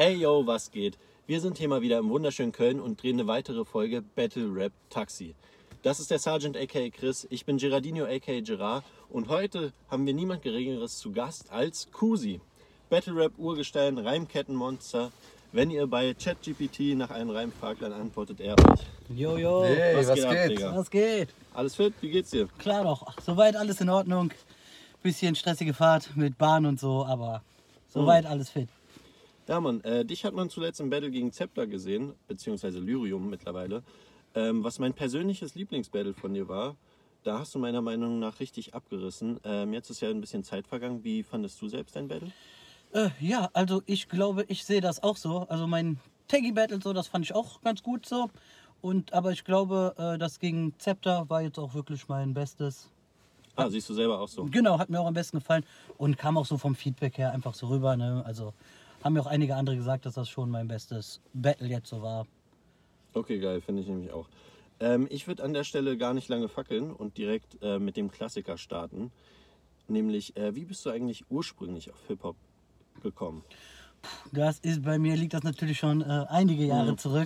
Ey yo, was geht? Wir sind hier mal wieder im wunderschönen Köln und drehen eine weitere Folge Battle Rap Taxi. Das ist der Sergeant aka Chris, ich bin Gerardino aka Gerard und heute haben wir niemand Geringeres zu Gast als Kusi. Battle Rap Urgestein, Reimkettenmonster. Wenn ihr bei ChatGPT nach einem Reim fragt, dann antwortet er euch. Jojo, Hey, was geht ab, geht? Digga? was geht? Alles fit? Wie geht's dir? Klar doch, soweit alles in Ordnung. Bisschen stressige Fahrt mit Bahn und so, aber soweit alles fit. Ja Mann, dich hat man zuletzt im Battle gegen Zepter gesehen, beziehungsweise Lyrium mittlerweile. Was mein persönliches Lieblingsbattle von dir war, da hast du meiner Meinung nach richtig abgerissen. Jetzt ist ja ein bisschen Zeit vergangen. Wie fandest du selbst dein Battle? Ja, also ich glaube, ich sehe das auch so. Also mein Taggy Battle so, das fand ich auch ganz gut so. Aber ich glaube, das gegen Zepter war jetzt auch wirklich mein Bestes. Ah, siehst du selber auch so. Genau, hat mir auch am besten gefallen und kam auch so vom Feedback her einfach so rüber. Ne? Also haben mir auch einige andere gesagt, dass das schon mein bestes Battle jetzt so war. Okay, geil, finde ich nämlich auch. Ich würde an der Stelle gar nicht lange fackeln und direkt mit dem Klassiker starten. Nämlich, wie bist du eigentlich ursprünglich auf Hip-Hop gekommen? Das ist, bei mir liegt das natürlich schon einige Jahre zurück.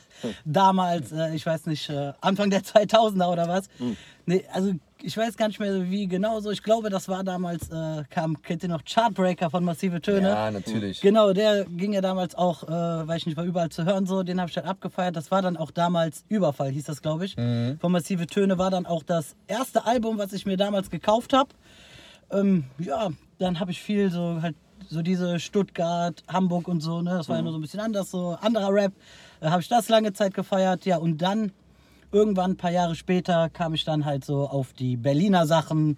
Damals, ich weiß nicht, Anfang der 2000er oder was. Nee, also ich weiß gar nicht mehr wie genau so. Ich glaube, das war damals, kennt ihr noch Chartbreaker von Massive Töne? Ja, natürlich. Genau, der ging ja damals auch, weiß ich nicht, war überall zu hören so. Den habe ich dann abgefeiert. Das war dann auch damals Überfall, hieß das, glaube ich. Von Massive Töne war dann auch das erste Album, was ich mir damals gekauft habe. Ja, dann habe ich viel so halt so diese Stuttgart, Hamburg und so, ne? Das war ja nur so ein bisschen anders, so anderer Rap. Habe ich das lange Zeit gefeiert, ja, und dann irgendwann ein paar Jahre später kam ich dann halt so auf die Berliner Sachen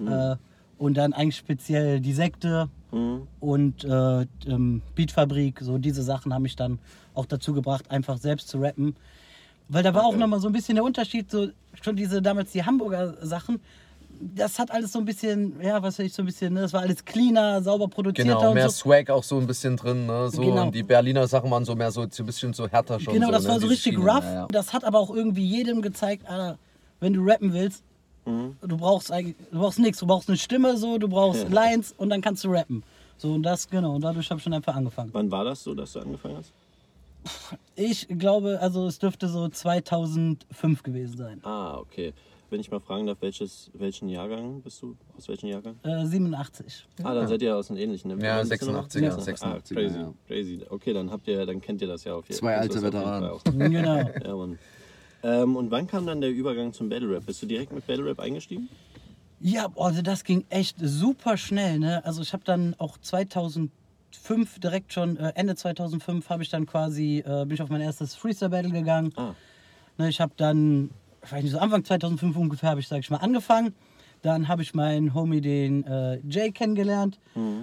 und dann eigentlich speziell die Sekte und Beatfabrik, so diese Sachen haben mich dann auch dazu gebracht, einfach selbst zu rappen. Weil da war auch nochmal so ein bisschen der Unterschied, so schon damals die Hamburger Sachen, das hat alles so ein bisschen, ja, was weiß ich, so ein bisschen, ne, das war alles cleaner, sauber produzierter Genau, und mehr so. Swag auch so ein bisschen drin, ne? So, Genau. Und die Berliner Sachen waren so mehr so ein bisschen so härter schon. Genau, so, das ne? war so Diese richtig Schiene, rough. ja, ja. Das hat aber auch irgendwie jedem gezeigt, Alter, wenn du rappen willst, du brauchst nichts, du brauchst eine Stimme, so, du brauchst Lines und dann kannst du rappen. So, und das, genau, und dadurch habe ich schon einfach angefangen. Wann war das so, dass du angefangen hast? Ich glaube, also es dürfte so 2005 gewesen sein. Ah, okay. Wenn ich mal fragen darf, welchen Jahrgang bist du? Aus welchem Jahrgang? 87. Ah, dann seid ihr aus den ähnlichen. Ne? Ja, Bist du noch? 86er, Ah, 86er, crazy, ja. crazy. Okay, dann kennt ihr das ja auf jeden Zwei Fall. alte Veteranen. Genau. Ja, Mann. Und wann kam dann der Übergang zum Battle Rap? Bist du direkt mit Battle Rap eingestiegen? Ja, also das ging echt super schnell, ne? Also ich habe dann auch 2005 direkt schon, Ende 2005 habe ich dann quasi, bin ich auf mein erstes Freestyle Battle gegangen. Ah. Ne, ich habe dann, ich weiß nicht, so Anfang 2005 ungefähr habe ich, sag ich mal, angefangen. Dann habe ich meinen Homie, den Jay, kennengelernt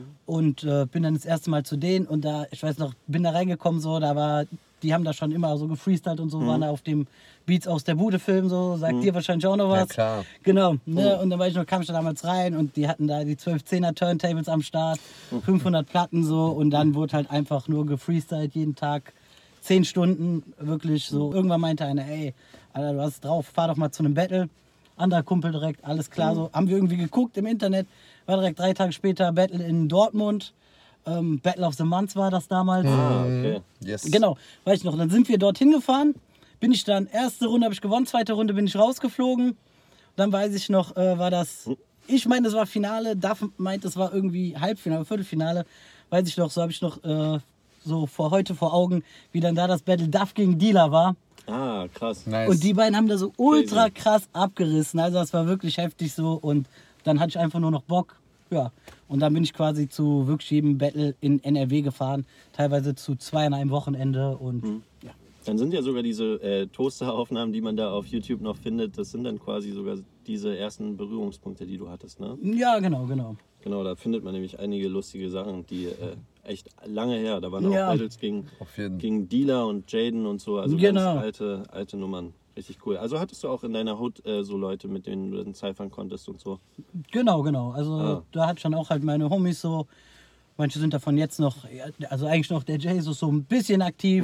und bin dann das erste Mal zu denen und da, ich weiß noch, bin da reingekommen so, die haben da schon immer so gefreestylt und so, waren da auf dem Beats aus der Bude Film so, sagt dir wahrscheinlich auch noch was. Ja, klar. Genau, ne? Und dann kam ich da damals rein und die hatten da die 12-10er Turntables am Start, 500 Platten so und dann wurde halt einfach nur gefreestylt jeden Tag, 10 Stunden, wirklich so. Irgendwann meinte einer, ey, Alter, du hast es drauf, fahr doch mal zu einem Battle. Anderer Kumpel direkt, alles klar so. Haben wir irgendwie geguckt im Internet, war direkt 3 Tage später Battle in Dortmund. Battle of the Month war das damals. Ah, okay. Yes. Genau, weiß ich noch. Dann sind wir dorthin gefahren. Bin ich dann, erste Runde habe ich gewonnen, zweite Runde bin ich rausgeflogen. Dann weiß ich noch, war das, ich meine, das war Finale, Duff meint, es war irgendwie Halbfinale, Viertelfinale. Weiß ich noch, so habe ich noch so heute vor Augen, wie dann da das Battle Duff gegen Dealer war. Ah, krass. Nice. Und die beiden haben da so ultra krass abgerissen. Also das war wirklich heftig so. Und dann hatte ich einfach nur noch Bock. Ja. Und dann bin ich quasi zu wirklich jedem Battle in NRW gefahren. Teilweise zu 2 an einem Wochenende. Und ja. Dann sind ja sogar diese Toasteraufnahmen, die man da auf YouTube noch findet, das sind dann quasi sogar diese ersten Berührungspunkte, die du hattest, ne? Ja, genau. Genau, da findet man nämlich einige lustige Sachen, die echt lange her, da waren Ja. auch Battles gegen Dealer und Jaden und so, also Genau. ganz alte Nummern. Richtig cool. Also hattest du auch in deiner Hood so Leute, mit denen du dann cyphern konntest und so? Genau. Also da hatte ich dann auch halt meine Homies so. Manche sind davon jetzt noch, also eigentlich noch der Jay so ein bisschen aktiv.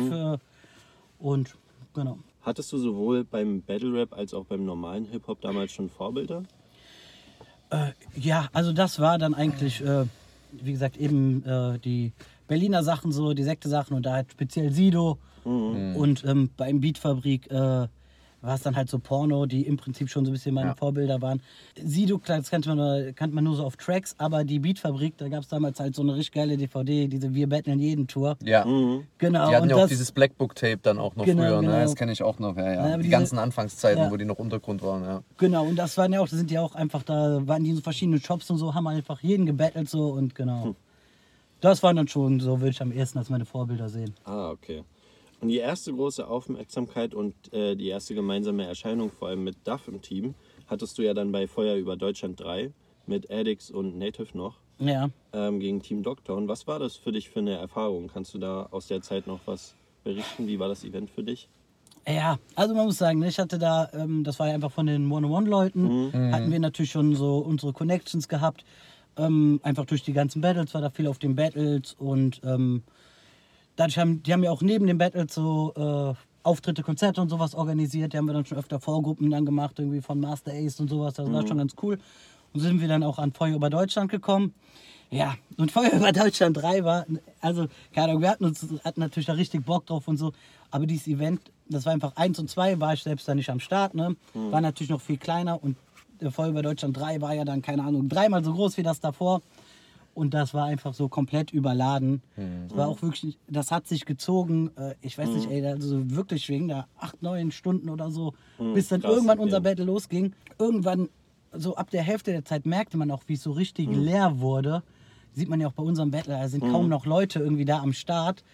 Und genau. Hattest du sowohl beim Battle Rap als auch beim normalen Hip-Hop damals schon Vorbilder? Ja, also das war dann eigentlich, wie gesagt, eben die Berliner Sachen, so die Sekte-Sachen und da halt speziell Sido. Und beim Beatfabrik war es dann halt so Porno, die im Prinzip schon so ein bisschen meine Vorbilder waren. Sido, klar, das kannte man nur so auf Tracks, aber die Beatfabrik, da gab es damals halt so eine richtig geile DVD, diese Wir battlen jeden Tour. Ja. Genau. Die hatten und ja auch das, dieses Blackbook-Tape dann auch noch Genau, früher, genau. ne? Das kenne ich auch noch, ja. Die diese- ganzen Anfangszeiten, ja. wo die noch Untergrund waren, ja. Genau, und das waren ja auch, da sind die auch einfach, da waren die in so verschiedenen Shops und so, haben einfach jeden gebettelt so und genau. Das waren dann schon, so würde ich am ehesten als meine Vorbilder sehen. Ah, okay. Und die erste große Aufmerksamkeit und die erste gemeinsame Erscheinung, vor allem mit Duff im Team, hattest du ja dann bei Feuer über Deutschland 3 mit Addix und Native noch Ja. gegen Team Dogtown. Was war das für dich für eine Erfahrung? Kannst du da aus der Zeit noch was berichten? Wie war das Event für dich? Ja, also man muss sagen, ich hatte da, das war ja einfach von den One-on-One-Leuten, hatten wir natürlich schon so unsere Connections gehabt, einfach durch die ganzen Battles, war da viel auf den Battles und dadurch die haben ja auch neben den Battles so Auftritte, Konzerte und sowas organisiert, die haben wir dann schon öfter Vorgruppen dann gemacht, irgendwie von Master Ace und sowas, das war schon ganz cool. Und so sind wir dann auch an Feuer über Deutschland gekommen. Ja, und Feuer über Deutschland 3 war, also, keine Ahnung, wir hatten natürlich da richtig Bock drauf und so, aber dieses Event, das war einfach 1 und 2, war ich selbst da nicht am Start, ne? War natürlich noch viel kleiner und Feuer über Deutschland 3 war ja dann, keine Ahnung, 3-mal so groß wie das davor. Und das war einfach so komplett überladen. Es war auch wirklich, das hat sich gezogen, ich weiß nicht, ey, also wirklich wegen da 8, 9 Stunden oder so, bis dann krass, irgendwann okay. unser Battle losging. Irgendwann, so ab der Hälfte der Zeit merkte man auch, wie es so richtig leer wurde. Sieht man ja auch bei unserem Battle, da sind kaum noch Leute irgendwie da am Start.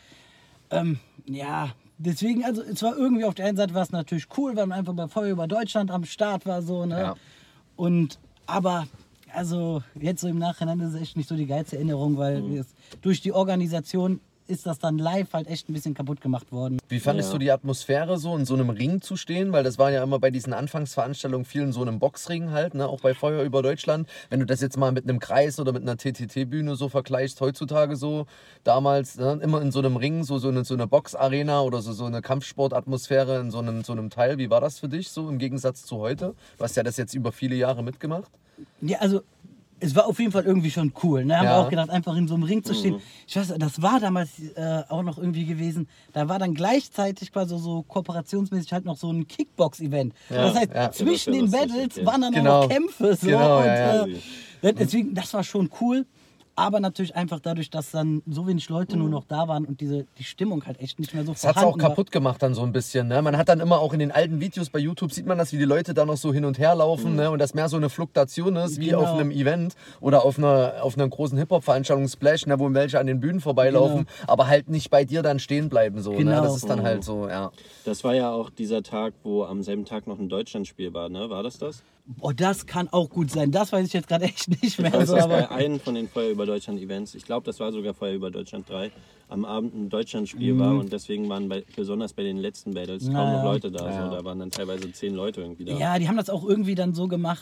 Ja, deswegen, also es war irgendwie auf der einen Seite war es natürlich cool, weil man einfach bei Feuer über Deutschland am Start war, so, ne? Ja. Aber also jetzt so im Nachhinein ist es echt nicht so die geilste Erinnerung, weil durch die Organisation ist das dann live halt echt ein bisschen kaputt gemacht worden. Wie fandest du die Atmosphäre so, in so einem Ring zu stehen? Weil das war ja immer bei diesen Anfangsveranstaltungen viel in so einem Boxring halt, ne? Auch bei Feuer über Deutschland. Wenn du das jetzt mal mit einem Kreis oder mit einer TTT-Bühne so vergleichst, heutzutage so, damals immer in so einem Ring, so eine Boxarena oder so eine Kampfsportatmosphäre in so einem Teil. Wie war das für dich so im Gegensatz zu heute? Du hast ja das jetzt über viele Jahre mitgemacht. Ja, also es war auf jeden Fall irgendwie schon cool. Ne? Haben wir auch gedacht, einfach in so einem Ring zu stehen. Ich weiß, das war damals auch noch irgendwie gewesen. Da war dann gleichzeitig quasi so kooperationsmäßig halt noch so ein Kickbox-Event. Das heißt, zwischen den Battles waren dann auch noch Kämpfe. So. Genau, und, deswegen, das war schon cool. Aber natürlich einfach dadurch, dass dann so wenig Leute nur noch da waren und die Stimmung halt echt nicht mehr so Das hat es vorhanden auch kaputt gemacht dann so ein bisschen. Ne? Man hat dann immer auch in den alten Videos bei YouTube, sieht man das, wie die Leute da noch so hin und her laufen, ne? Und das mehr so eine Fluktuation ist, wie auf einem Event oder auf einer großen Hip-Hop-Veranstaltung Splash, ne? Wo welche an den Bühnen vorbeilaufen, aber halt nicht bei dir dann stehen bleiben. So, ne? Das ist dann halt so, ja. Das war ja auch dieser Tag, wo am selben Tag noch ein Deutschlandspiel war, ne? War das? Oh, das kann auch gut sein. Das weiß ich jetzt gerade echt nicht mehr. Ich weiß, So, dass aber bei einem von den Feuer über Deutschland Events, ich glaube, das war sogar Feuer über Deutschland 3, am Abend ein Deutschlandspiel war und deswegen waren besonders bei den letzten Battles kaum noch Leute da. So, da waren dann teilweise 10 Leute irgendwie da. ja, die haben das auch irgendwie dann so gemacht,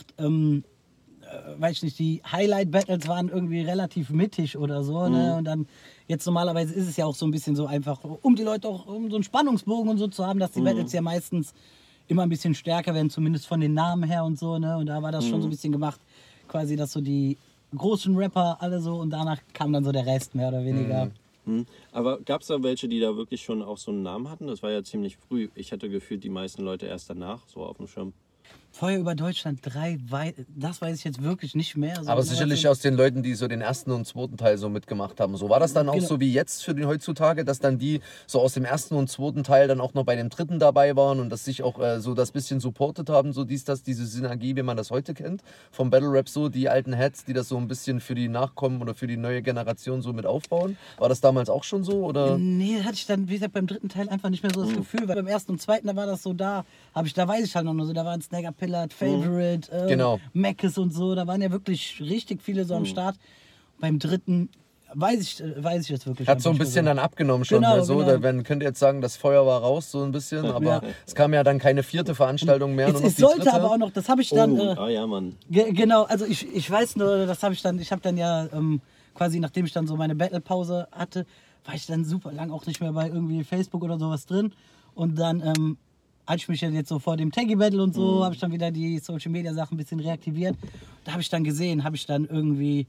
weiß ich nicht, die Highlight-Battles waren irgendwie relativ mittig oder so. Ne? Und dann, jetzt normalerweise ist es ja auch so ein bisschen so einfach, um die Leute auch, um so einen Spannungsbogen und so zu haben, dass die Battles ja meistens immer ein bisschen stärker werden, zumindest von den Namen her und so. Ne? Und da war das schon so ein bisschen gemacht, quasi, dass so die großen Rapper alle so und danach kam dann so der Rest mehr oder weniger. Aber gab es da welche, die da wirklich schon auch so einen Namen hatten? Das war ja ziemlich früh. Ich hatte gefühlt die meisten Leute erst danach so auf dem Schirm. Feuer über Deutschland 3, das weiß ich jetzt wirklich nicht mehr. So, Aber sicherlich aus den Leuten, die so den ersten und zweiten Teil so mitgemacht haben. So war das dann auch so wie jetzt für den heutzutage, dass dann die so aus dem ersten und zweiten Teil dann auch noch bei dem dritten dabei waren und dass sich auch so das bisschen supportet haben, so diese Synergie, wie man das heute kennt, vom Battle Rap so, die alten Heads, die das so ein bisschen für die Nachkommen oder für die neue Generation so mit aufbauen. War das damals auch schon so? Oder? Nee, hatte ich dann, wie gesagt, beim dritten Teil einfach nicht mehr so das Gefühl, weil beim ersten und zweiten, da war das so da weiß ich halt noch so, da waren Snagger Pillard, Favorite, Genau. Mackes und so, da waren ja wirklich richtig viele so am Start. Beim dritten weiß ich jetzt wirklich. Hat so ein einfach bisschen nicht dann abgenommen schon. Genau, Ne? So, genau. Man könnte jetzt sagen, das Feuer war raus so ein bisschen, aber es kam ja dann keine vierte Veranstaltung mehr. Nur noch Es die sollte dritte. aber auch noch, das habe ich dann. ja, Mann. Genau, also ich weiß nur, das habe ich habe dann ja quasi, nachdem ich dann so meine Battle-Pause hatte, war ich dann super lang auch nicht mehr bei irgendwie Facebook oder sowas drin. Und dann, als ich mich jetzt so vor dem Taggy-Battle und so, habe ich dann wieder die Social-Media-Sachen ein bisschen reaktiviert. Da habe ich dann gesehen, habe ich dann irgendwie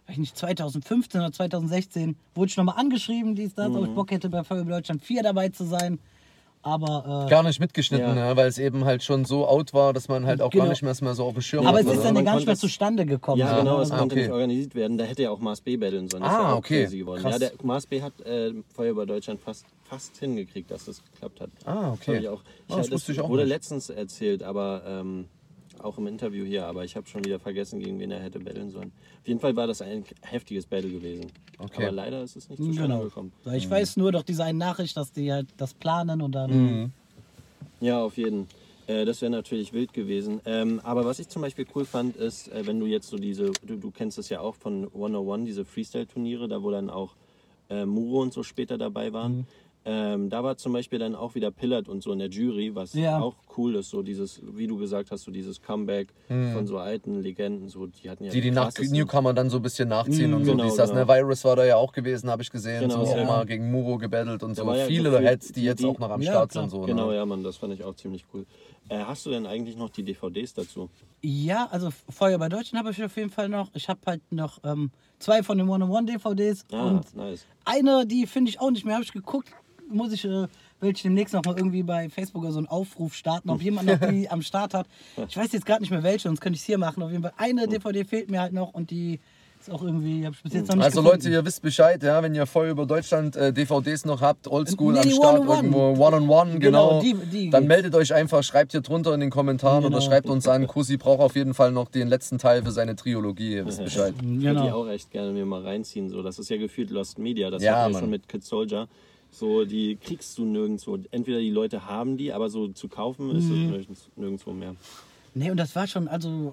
weiß ich nicht, 2015 oder 2016 wurde ich nochmal angeschrieben, ob ich Bock hätte, bei Feuer über Deutschland 4 dabei zu sein. Aber gar nicht mitgeschnitten, Ja. ja, weil es eben halt schon so out war, dass man halt auch Genau. gar nicht mehr so auf dem Schirm aber hat. es ist oder? dann ja Man gar nicht konnte mehr es- zustande gekommen. Ja, so, genau, ne? es Ah, konnte okay. nicht organisiert werden. Da hätte ja auch Mars B battlen sollen. Das ist Ah, ja auch okay. crazy geworden. Krass. Ja, der Mars B hat Feuer über Deutschland fast hingekriegt, dass das geklappt hat. Ah, okay. Fand ich auch. Das wusste ich auch wurde nicht. letztens erzählt, aber auch im Interview hier, aber ich habe schon wieder vergessen, gegen wen er hätte battlen sollen. Auf jeden Fall war das ein heftiges Battle gewesen. Okay. Aber leider ist es nicht zustande Genau. gekommen. Ich weiß nur durch diese eine Nachricht, dass die halt das planen und dann. Mhm. Ja, auf jeden. Das wäre natürlich wild gewesen. Aber was ich zum Beispiel cool fand, ist, wenn du jetzt so du kennst es ja auch von 101, diese Freestyle-Turniere, da wo dann auch Muro und so später dabei waren. Da war zum Beispiel dann auch wieder Pillard und so in der Jury, was Ja. auch cool ist, so dieses, wie du gesagt hast, so dieses Comeback von so alten Legenden, so die hatten ja Die nach krassesten- Newcomer dann so ein bisschen nachziehen und so. Genau, Dies, das, genau. ne? Virus war da ja auch gewesen, habe ich gesehen. Genau, so auch ja. mal gegen Muro gebettelt und so. war ja Viele gefühlt Heads, die jetzt die- auch noch am ja, Start klar. sind. So, Genau, ne? ja, Mann, das fand ich auch ziemlich cool. Hast du denn eigentlich noch die DVDs dazu? Ja, also Feuer bei Deutschland habe ich auf jeden Fall noch. Ich habe halt noch 2 von den 101 DVDs Ah, und nice. eine, die finde ich auch nicht mehr. Habe ich geguckt, muss ich will ich demnächst noch mal irgendwie bei Facebook oder so einen Aufruf starten, ob jemand noch die am Start hat. Ich weiß jetzt gerade nicht mehr welche, sonst könnte ich es hier machen. Auf jeden Fall eine DVD fehlt mir halt noch und die ist auch irgendwie, habe ich bis jetzt noch nicht Also gefunden. Leute, ihr wisst Bescheid, ja, wenn ihr Feuer über Deutschland DVDs noch habt, Oldschool Nee, am die Start, 101. irgendwo One-on-One, Genau, genau. die Dann geht's. meldet euch einfach, schreibt hier drunter in den Kommentaren Genau. oder schreibt uns an. Kusi braucht auf jeden Fall noch den letzten Teil für seine Trilogie, ihr wisst Bescheid. Ich würde die Genau. auch echt gerne mir mal reinziehen. So. Das ist ja gefühlt Lost Media. Das Ja, hatten wir Mann. schon mit Kid Soldier. So, die kriegst du nirgendwo. Entweder die Leute haben die, aber so zu kaufen ist es nirgendwo mehr. Nee, und das war schon, also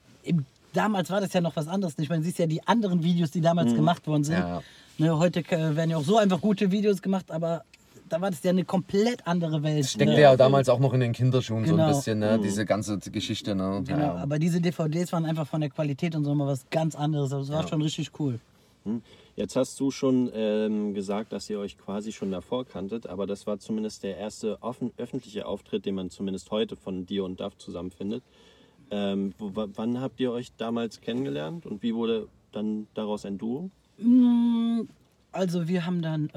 damals war das ja noch was anderes. Ich meine, siehst ja die anderen Videos, die damals gemacht worden sind. Ja. Ne, heute werden ja auch so einfach gute Videos gemacht, aber da war das ja eine komplett andere Welt. Steckt ne? ja damals auch noch in den Kinderschuhen so ein Genau. bisschen, ne? Diese ganze Geschichte. Ne? Genau, Ja. aber diese DVDs waren einfach von der Qualität und so mal was ganz anderes. Das war schon richtig cool. Jetzt hast du schon gesagt, dass ihr euch quasi schon davor kanntet, aber das war zumindest der erste öffentliche Auftritt, den man zumindest heute von dir und Duff zusammenfindet. Wann habt ihr euch damals kennengelernt und wie wurde dann daraus ein Duo? Also wir haben dann,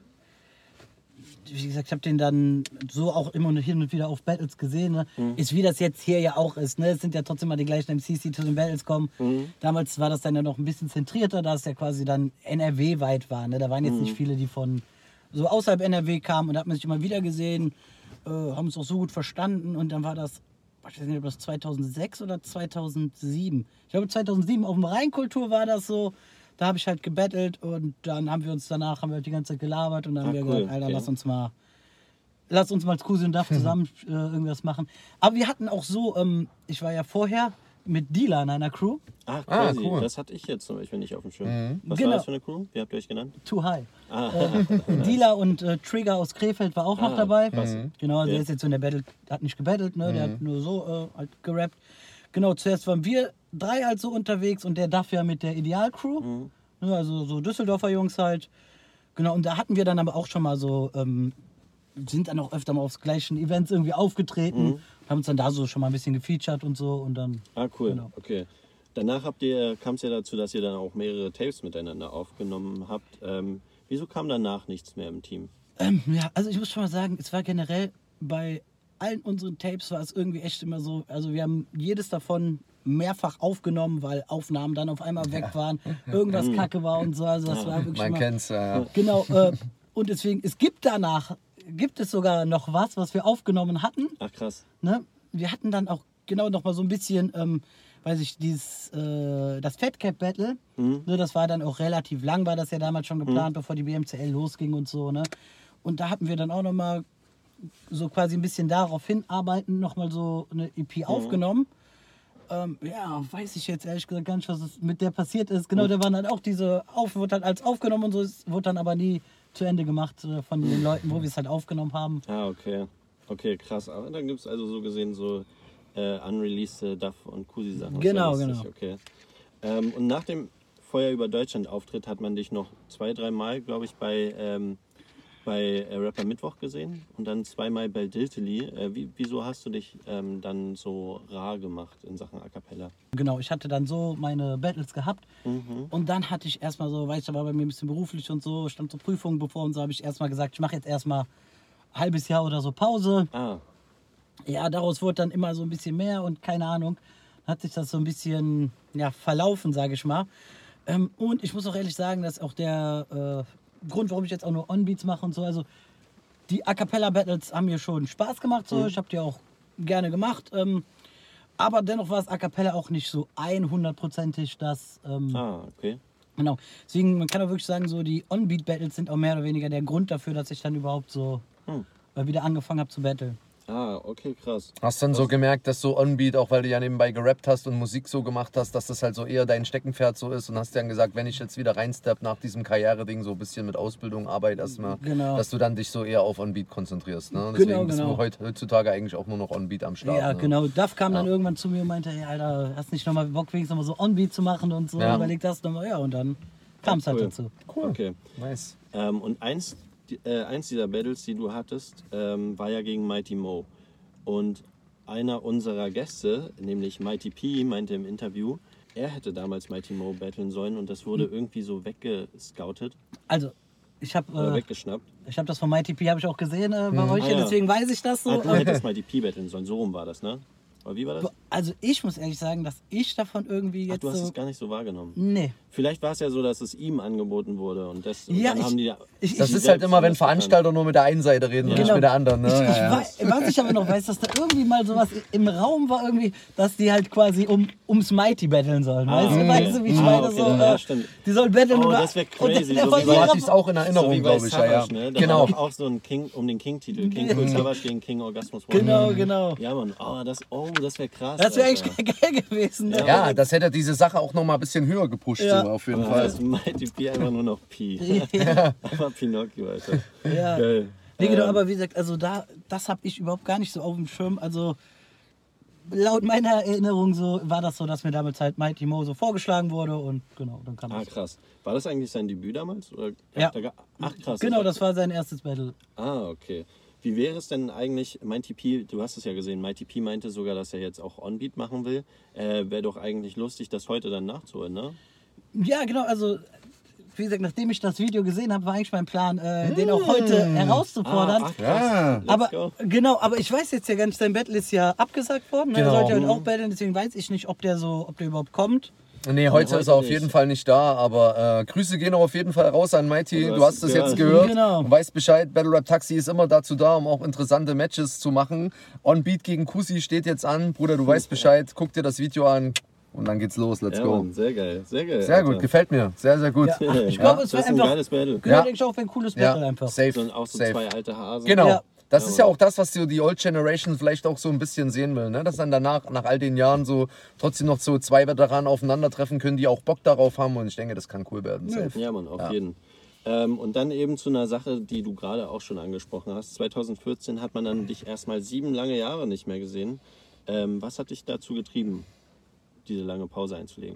wie gesagt, ich habe den dann so auch immer hin und wieder auf Battles gesehen. Ne? Ist wie das jetzt hier ja auch ist. Ne? Es sind ja trotzdem mal die gleichen MCs, die zu den Battles kommen. Damals war das dann ja noch ein bisschen zentrierter, da es ja quasi dann NRW weit war. Ne? Da waren jetzt nicht viele, die von so außerhalb NRW kamen und da hat man sich immer wieder gesehen, haben uns auch so gut verstanden und dann war das, ich weiß nicht, ob das 2006 oder 2007. Ich glaube 2007 auf dem Rheinkultur war das so. Da habe ich halt gebettelt und dann haben wir uns danach haben wir halt die ganze Zeit gelabert und dann haben wir cool, gesagt, Alter, okay. lass uns mal als Kusi und Duff zusammen irgendwas machen. Aber wir hatten auch so, ich war ja vorher mit Dealer in einer Crew, Ach, crazy. cool. Das hatte ich jetzt zum Beispiel nicht auf dem Schirm. Was Genau. war das für eine Crew? Wie habt ihr euch genannt? Too High. Dealer und Trigger aus Krefeld war auch noch dabei. Genau, also der ist jetzt so in der Battle, hat nicht gebettelt, ne? Der hat nur so halt gerappt. Genau, zuerst waren wir 3 halt so unterwegs und der Duff ja mit der Ideal-Crew. Ne, also so Düsseldorfer Jungs halt. Genau, und da hatten wir dann aber auch schon mal so, sind dann auch öfter mal auf gleichen Events irgendwie aufgetreten. Haben uns dann da so schon mal ein bisschen gefeatured und so und dann. Ah, cool. Genau. Okay. Danach kam es ja dazu, dass ihr dann auch mehrere Tapes miteinander aufgenommen habt. Wieso kam danach nichts mehr im Team? Ja, also ich muss schon mal sagen, es war generell bei allen unseren Tapes war es irgendwie echt immer so, also wir haben jedes davon mehrfach aufgenommen, weil Aufnahmen dann auf einmal weg waren, irgendwas kacke war und so, also das war wirklich Man immer, kennt's, ja. genau, und deswegen, gibt es sogar noch was wir aufgenommen hatten, Ach, krass. ne? Wir hatten dann auch genau noch mal so ein bisschen, weiß ich, das Fat Cap Battle, ne, das war dann auch relativ lang, war das ja damals schon geplant, bevor die BMCL losging und so, ne? Und da hatten wir dann auch noch mal so quasi ein bisschen darauf hinarbeiten, noch mal so eine EP aufgenommen. Ja, weiß ich jetzt ehrlich gesagt gar nicht, was mit der passiert ist. Genau, da waren dann auch wurde halt als aufgenommen und so, es wurde dann aber nie zu Ende gemacht von den Leuten, wo wir es halt aufgenommen haben. Ah, okay. Okay, krass. Aber dann gibt es also so gesehen so unreleased Duff und Kusi Sachen. Genau, Das ist lustig, okay. Und nach dem Feuer über Deutschland Auftritt hat man dich noch 2-3 Mal, glaube ich, bei Rapper Mittwoch gesehen und dann 2-mal bei Diltily. Wieso hast du dich dann so rar gemacht in Sachen A Cappella? Genau, ich hatte dann so meine Battles gehabt und dann hatte ich erstmal so, weißt du, da war bei mir ein bisschen beruflich und so, stand so Prüfungen bevor und so, habe ich erstmal gesagt, ich mache jetzt erstmal ein halbes Jahr oder so Pause. Ah, Ja, daraus wurde dann immer so ein bisschen mehr und keine Ahnung, hat sich das so ein bisschen verlaufen, sage ich mal. Und ich muss auch ehrlich sagen, dass auch der Grund, warum ich jetzt auch nur On-Beats mache und so, also die A Cappella Battles haben mir schon Spaß gemacht, so. Ich habe die auch gerne gemacht. Aber dennoch war es A Cappella auch nicht so 100%ig das. okay. Genau. Deswegen, man kann auch wirklich sagen, so die On-Beat-Battles sind auch mehr oder weniger der Grund dafür, dass ich dann überhaupt so wieder angefangen habe zu battlen. Ah, okay, krass. Hast dann so gemerkt, dass so On-Beat, auch weil du ja nebenbei gerappt hast und Musik so gemacht hast, dass das halt so eher dein Steckenpferd so ist und hast dann gesagt, wenn ich jetzt wieder reinstepp nach diesem Karriere-Ding, so ein bisschen mit Ausbildung, Arbeit erstmal, Genau. dass du dann dich so eher auf On-Beat konzentrierst. Ne? Deswegen bist du heutzutage eigentlich auch nur noch On-Beat am Start. Ja, ne? genau. Duff kam dann irgendwann zu mir und meinte, hey, Alter, hast nicht nochmal Bock, wenigstens nochmal so On-Beat zu machen und so, überleg das nochmal. Ja, und dann kam es halt dazu. Cool. Okay. Nice. Und eins dieser Battles, die du hattest, war ja gegen Mighty Mo. Und einer unserer Gäste, nämlich Mighty P, meinte im Interview, er hätte damals Mighty Mo battlen sollen und das wurde irgendwie so weggescoutet Also, ich habe weggeschnappt. das von Mighty P habe ich auch gesehen bei euch, deswegen weiß ich das so. Du hättest Mighty P battlen sollen, so rum war das, ne? Oder wie war das? Also ich muss ehrlich sagen, dass ich davon irgendwie Ach, jetzt du hast so... es gar nicht so wahrgenommen. Nee. Vielleicht war es ja so, dass es ihm angeboten wurde und das und Ja, dann haben die Das ist halt immer, wenn Veranstalter nur mit der einen Seite reden und nicht Genau. mit der anderen. Ne? Was ich aber noch weiß, dass da irgendwie mal sowas im Raum war, irgendwie, dass die halt quasi ums Mighty battlen sollen. Weißt du, wie ich meine? okay, So, ja, stimmt. die sollen battlen Oh, oder... das wäre crazy. Und der So wie versucht So hatte aber- ich es auch in So Erinnerung, wie bei glaube ich. Ja. Savage, ne? Da Genau. war doch auch so ein King um den King-Titel. King Cool Savage gegen King Orgasmus. Genau. Ja, Mann. Das wäre krass. Das wäre Alter. eigentlich geil gewesen. Ne? Ja, das hätte diese Sache auch noch mal ein bisschen höher gepusht, Ja. so, auf jeden Das Fall. heißt Mighty P einfach nur noch Pi. Einfach Pinocchio, Alter. Ja. Geil. Nee, genau, aber wie gesagt, also das habe ich überhaupt gar nicht so auf dem Schirm. Also laut meiner Erinnerung so war das so, dass mir damals halt Mighty Mo so vorgeschlagen wurde und genau, dann kam das. Krass. War das eigentlich sein Debüt damals? Oder? Ja. Ach, krass. Genau, das war sein erstes Battle. Okay. Wie wäre es denn eigentlich, Mighty P, du hast es ja gesehen, Mighty P meinte sogar, dass er jetzt auch On-Beat machen will. Wäre doch eigentlich lustig, das heute dann nachzuholen, ne? Ja, genau, also wie gesagt, nachdem ich das Video gesehen habe, war eigentlich mein Plan, den auch heute herauszufordern. Krass. Let's aber go. genau, aber ich weiß jetzt ja gar nicht, sein Battle ist ja abgesagt worden. Ne? Genau. Er sollte heute auch battlen, deswegen weiß ich nicht, ob der überhaupt kommt. Nee, heute ist er auf nicht. jeden Fall nicht da, aber Grüße gehen auch auf jeden Fall raus an Mighty. Du Du hast hast es es jetzt gehört. gehört. Genau. Du weißt Bescheid, Battle Rap Taxi ist immer dazu da, um auch interessante Matches zu machen. On Beat gegen Kusi steht jetzt an. Bruder, du weißt Bescheid, guck dir das Video an und dann geht's los. Let's Ja, go. Mann, sehr geil. Sehr geil. Sehr gut, Alter. gefällt mir. Sehr, sehr gut. Ja, ich glaube, es Das wäre ist ein einfach. geiles Battle. Genau, Ja. denke ich auch, wäre ein cooles Battle einfach. safe. Auch so safe. zwei alte Hasen. Genau. Ja. Das ist ja auch das, was die Old Generation vielleicht auch so ein bisschen sehen will. Ne? Dass dann danach, nach all den Jahren, so trotzdem noch so zwei Veteranen aufeinandertreffen können, die auch Bock darauf haben. Und ich denke, das kann cool werden. Safe. Ja, Mann, auf jeden. Und dann eben zu einer Sache, die du gerade auch schon angesprochen hast. 2014 hat man dann dich erstmal 7 lange Jahre nicht mehr gesehen. Was hat dich dazu getrieben, diese lange Pause einzulegen?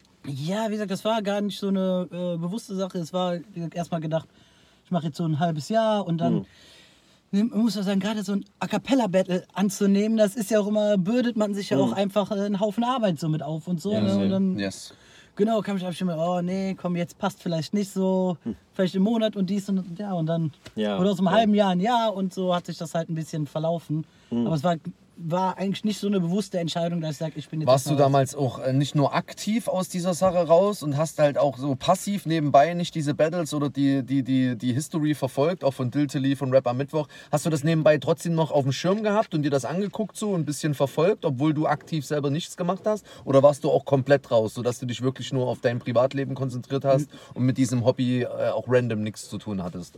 Ja, wie gesagt, das war gar nicht so eine bewusste Sache. Es war, wie gesagt, erstmal gedacht, ich mache jetzt so ein halbes Jahr und dann. Man muss auch sagen, gerade so ein A Cappella-Battle anzunehmen, das ist ja auch immer, bürdet man sich ja auch einfach einen Haufen Arbeit so mit auf und so. Ne? Und dann, Yes. genau, kam ich auch schon mal, oh nee, komm, jetzt passt vielleicht nicht so, vielleicht im Monat und dies und ja, und dann Ja, oder aus einem ja. halben Jahr ein Jahr und so hat sich das halt ein bisschen verlaufen. Aber es war eigentlich nicht so eine bewusste Entscheidung, dass ich sage, ich bin jetzt. Warst du erstmal damals auch nicht nur aktiv aus dieser Sache raus und hast halt auch so passiv nebenbei nicht diese Battles oder die History verfolgt, auch von Diltily, von Rap am Mittwoch? Hast du das nebenbei trotzdem noch auf dem Schirm gehabt und dir das angeguckt so ein bisschen verfolgt, obwohl du aktiv selber nichts gemacht hast? Oder warst du auch komplett raus, sodass du dich wirklich nur auf dein Privatleben konzentriert hast und mit diesem Hobby auch random nichts zu tun hattest?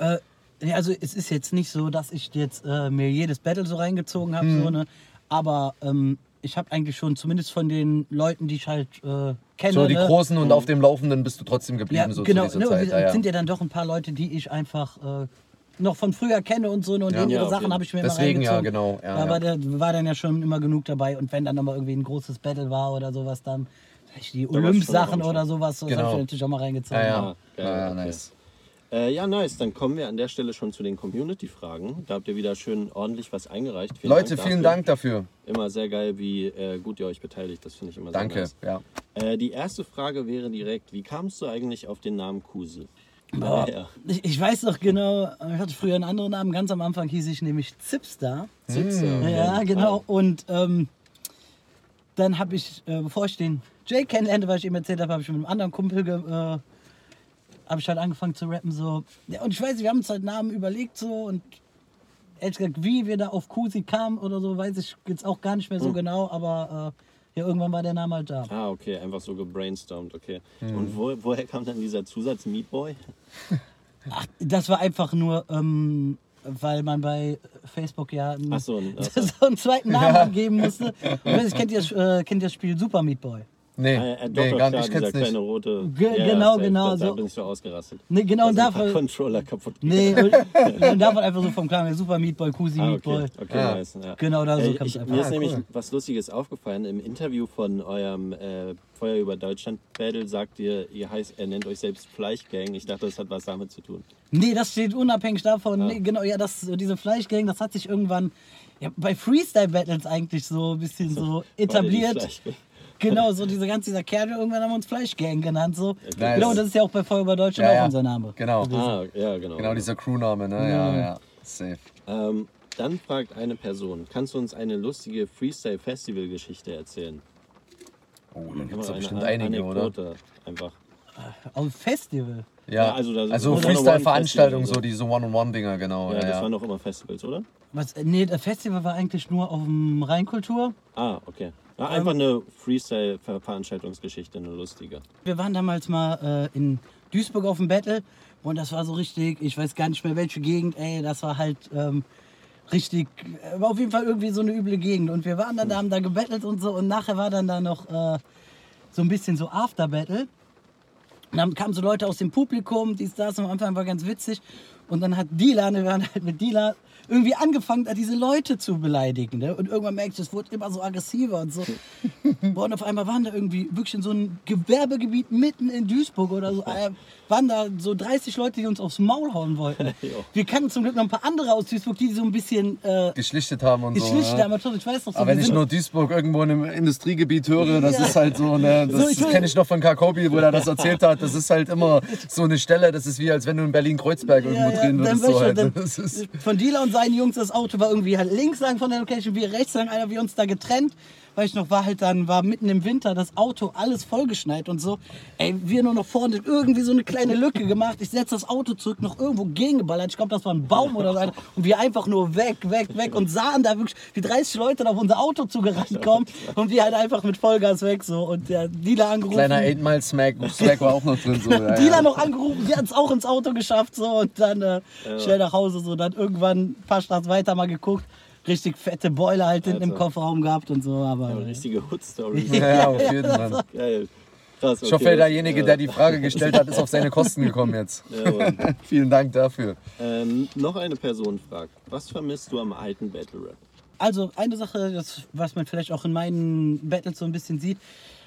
Ja, also es ist jetzt nicht so, dass ich jetzt mir jedes Battle so reingezogen habe, so, ne? Aber ich habe eigentlich schon, zumindest von den Leuten, die ich halt kenne. So die ne? Großen und auf dem Laufenden bist du trotzdem geblieben, Ja, so genau, zu ne? dieser Und Zeit. es sind ja dann doch ein paar Leute, die ich einfach noch von früher kenne und so, ne? Und Ja. ihre Ja, auf Sachen jeden habe ich mir Deswegen, immer ja, reingezogen. genau. Ja, Da ja. war dann ja schon immer genug dabei und wenn dann nochmal irgendwie ein großes Battle war oder sowas, dann vielleicht die warst du schon Olymp-Sachen am oder Start. sowas, so, das Genau. habe ich natürlich auch mal reingezogen. Ja, ja. Ah, geil, Ja, okay. nice. Ja, nice. Dann kommen wir an der Stelle schon zu den Community-Fragen. Da habt ihr wieder schön ordentlich was eingereicht. Leute, vielen Dank dafür. Immer sehr geil, wie gut ihr euch beteiligt. Das finde ich immer sehr Danke, nice. ja. Die erste Frage wäre direkt, wie kamst du eigentlich auf den Namen Kusi? Ja. Ich weiß noch genau, ich hatte früher einen anderen Namen. Ganz am Anfang hieß ich nämlich Zipstar. Zipstar. Ja, genau. Und dann habe ich, bevor ich den Jay kennenlernte, was ich ihm erzählt habe, habe ich mit einem anderen Kumpel habe ich halt angefangen zu rappen. So. Ja, und ich weiß nicht, wir haben uns halt Namen überlegt so und ehrlich gesagt, wie wir da auf Kusi kamen oder so, weiß ich jetzt auch gar nicht mehr so genau, aber ja, irgendwann war der Name halt da. Ah, okay, einfach so gebrainstormt, okay. Und woher kam dann dieser Zusatz Meatboy? Ach, das war einfach nur, weil man bei Facebook ja so einen zweiten Namen angeben musste. Und kennt ihr das Spiel Super Meat Boy? Nee, gar nicht. Ich kenn's nicht. Kleine rote. Genau. Da So. bin ich so ausgerastet. Nee, genau, und davon. Controller kaputt. Nee, und davon einfach so vom Klang. Super Meat Boy, Kusi Meat Boy. Okay, nice. Ja. Genau, da so kam es einfach. Mir ist nämlich was Lustiges aufgefallen. Im Interview von eurem Feuer über Deutschland Battle sagt ihr nennt euch selbst Fleischgang. Ich dachte, das hat was damit zu tun. Nee, das steht unabhängig davon. Nee, genau, ja, diese Fleischgang, das hat sich irgendwann bei Freestyle Battles eigentlich so ein bisschen so etabliert. Genau, so dieser Kerl, irgendwann haben wir uns Fleischgang genannt. So. Nice. Genau, das ist ja auch bei Feuer über Deutschland auch unser Name. Genau. Genau. Genau, dieser Crewname, ne? Ja. Safe. Dann fragt eine Person, kannst du uns eine lustige Freestyle-Festival-Geschichte erzählen? Oh, da gibt es doch bestimmt einige, oder? Einfach. Auf Festival? Ja, also Freestyle-Veranstaltungen, so diese One-on-One-Dinger, genau. Ja, das waren doch immer Festivals, oder? Nee, das Festival war eigentlich nur auf dem Rheinkultur. Ah, okay. Ja, einfach eine Freestyle-Veranstaltungsgeschichte, eine lustige. Wir waren damals mal in Duisburg auf dem Battle und das war so richtig, ich weiß gar nicht mehr welche Gegend, das war halt richtig, war auf jeden Fall irgendwie so eine üble Gegend. Und wir waren dann da, haben da gebettelt und so und nachher war dann da noch so ein bisschen so After-Battle. Und dann kamen so Leute aus dem Publikum, die saßen am Anfang, war ganz witzig. Und dann hat Dila, wir waren halt mit Dila, irgendwie angefangen, diese Leute zu beleidigen. Ne? Und irgendwann merkst du, es wurde immer so aggressiver und so. Boah, und auf einmal waren da irgendwie wirklich in so einem Gewerbegebiet mitten in Duisburg oder so, waren da so 30 Leute, die uns aufs Maul hauen wollten. Wir kannten zum Glück noch ein paar andere aus Duisburg, die so ein bisschen geschlichtet haben und so. Haben, ich weiß noch so. Aber wenn ich nur Duisburg irgendwo in einem Industriegebiet höre, das ist halt so, ne, das kenne ich noch von Kakobi, wo er das erzählt hat. Das ist halt immer so eine Stelle, das ist wie als wenn du in Berlin-Kreuzberg irgendwo drin würdest. So halt. Von Dila und seinen Jungs, das Auto war irgendwie halt links lang von der Location, wir rechts lang, einer wir uns da getrennt. Weil ich noch war mitten im Winter das Auto alles vollgeschneit und so. Wir nur noch vorne irgendwie so eine kleine Lücke gemacht. Ich setze das Auto zurück, noch irgendwo gegengeballert. Ich glaube, das war ein Baum oder so. Und wir einfach nur weg und sahen da wirklich, wie 30 Leute auf unser Auto zugerannt kommen. Und wir halt einfach mit Vollgas weg so. Und der Dealer angerufen. Kleiner 8-Mile-Swag war auch noch drin. So. Dealer noch angerufen, sie hat es auch ins Auto geschafft so. Und dann schnell nach Hause so. Dann irgendwann ein paar Straßen weiter mal geguckt. Richtig fette Beule halt hinten im Kofferraum gehabt und so. Aber eine richtige Hood-Story. Ja, auf jeden Fall. Geil. Krass, okay. Ich hoffe, derjenige, der die Frage gestellt hat, ist auf seine Kosten gekommen jetzt. Ja, vielen Dank dafür. Noch eine Person fragt, was vermisst du am alten Battle Rap? Also eine Sache, was man vielleicht auch in meinen Battles so ein bisschen sieht,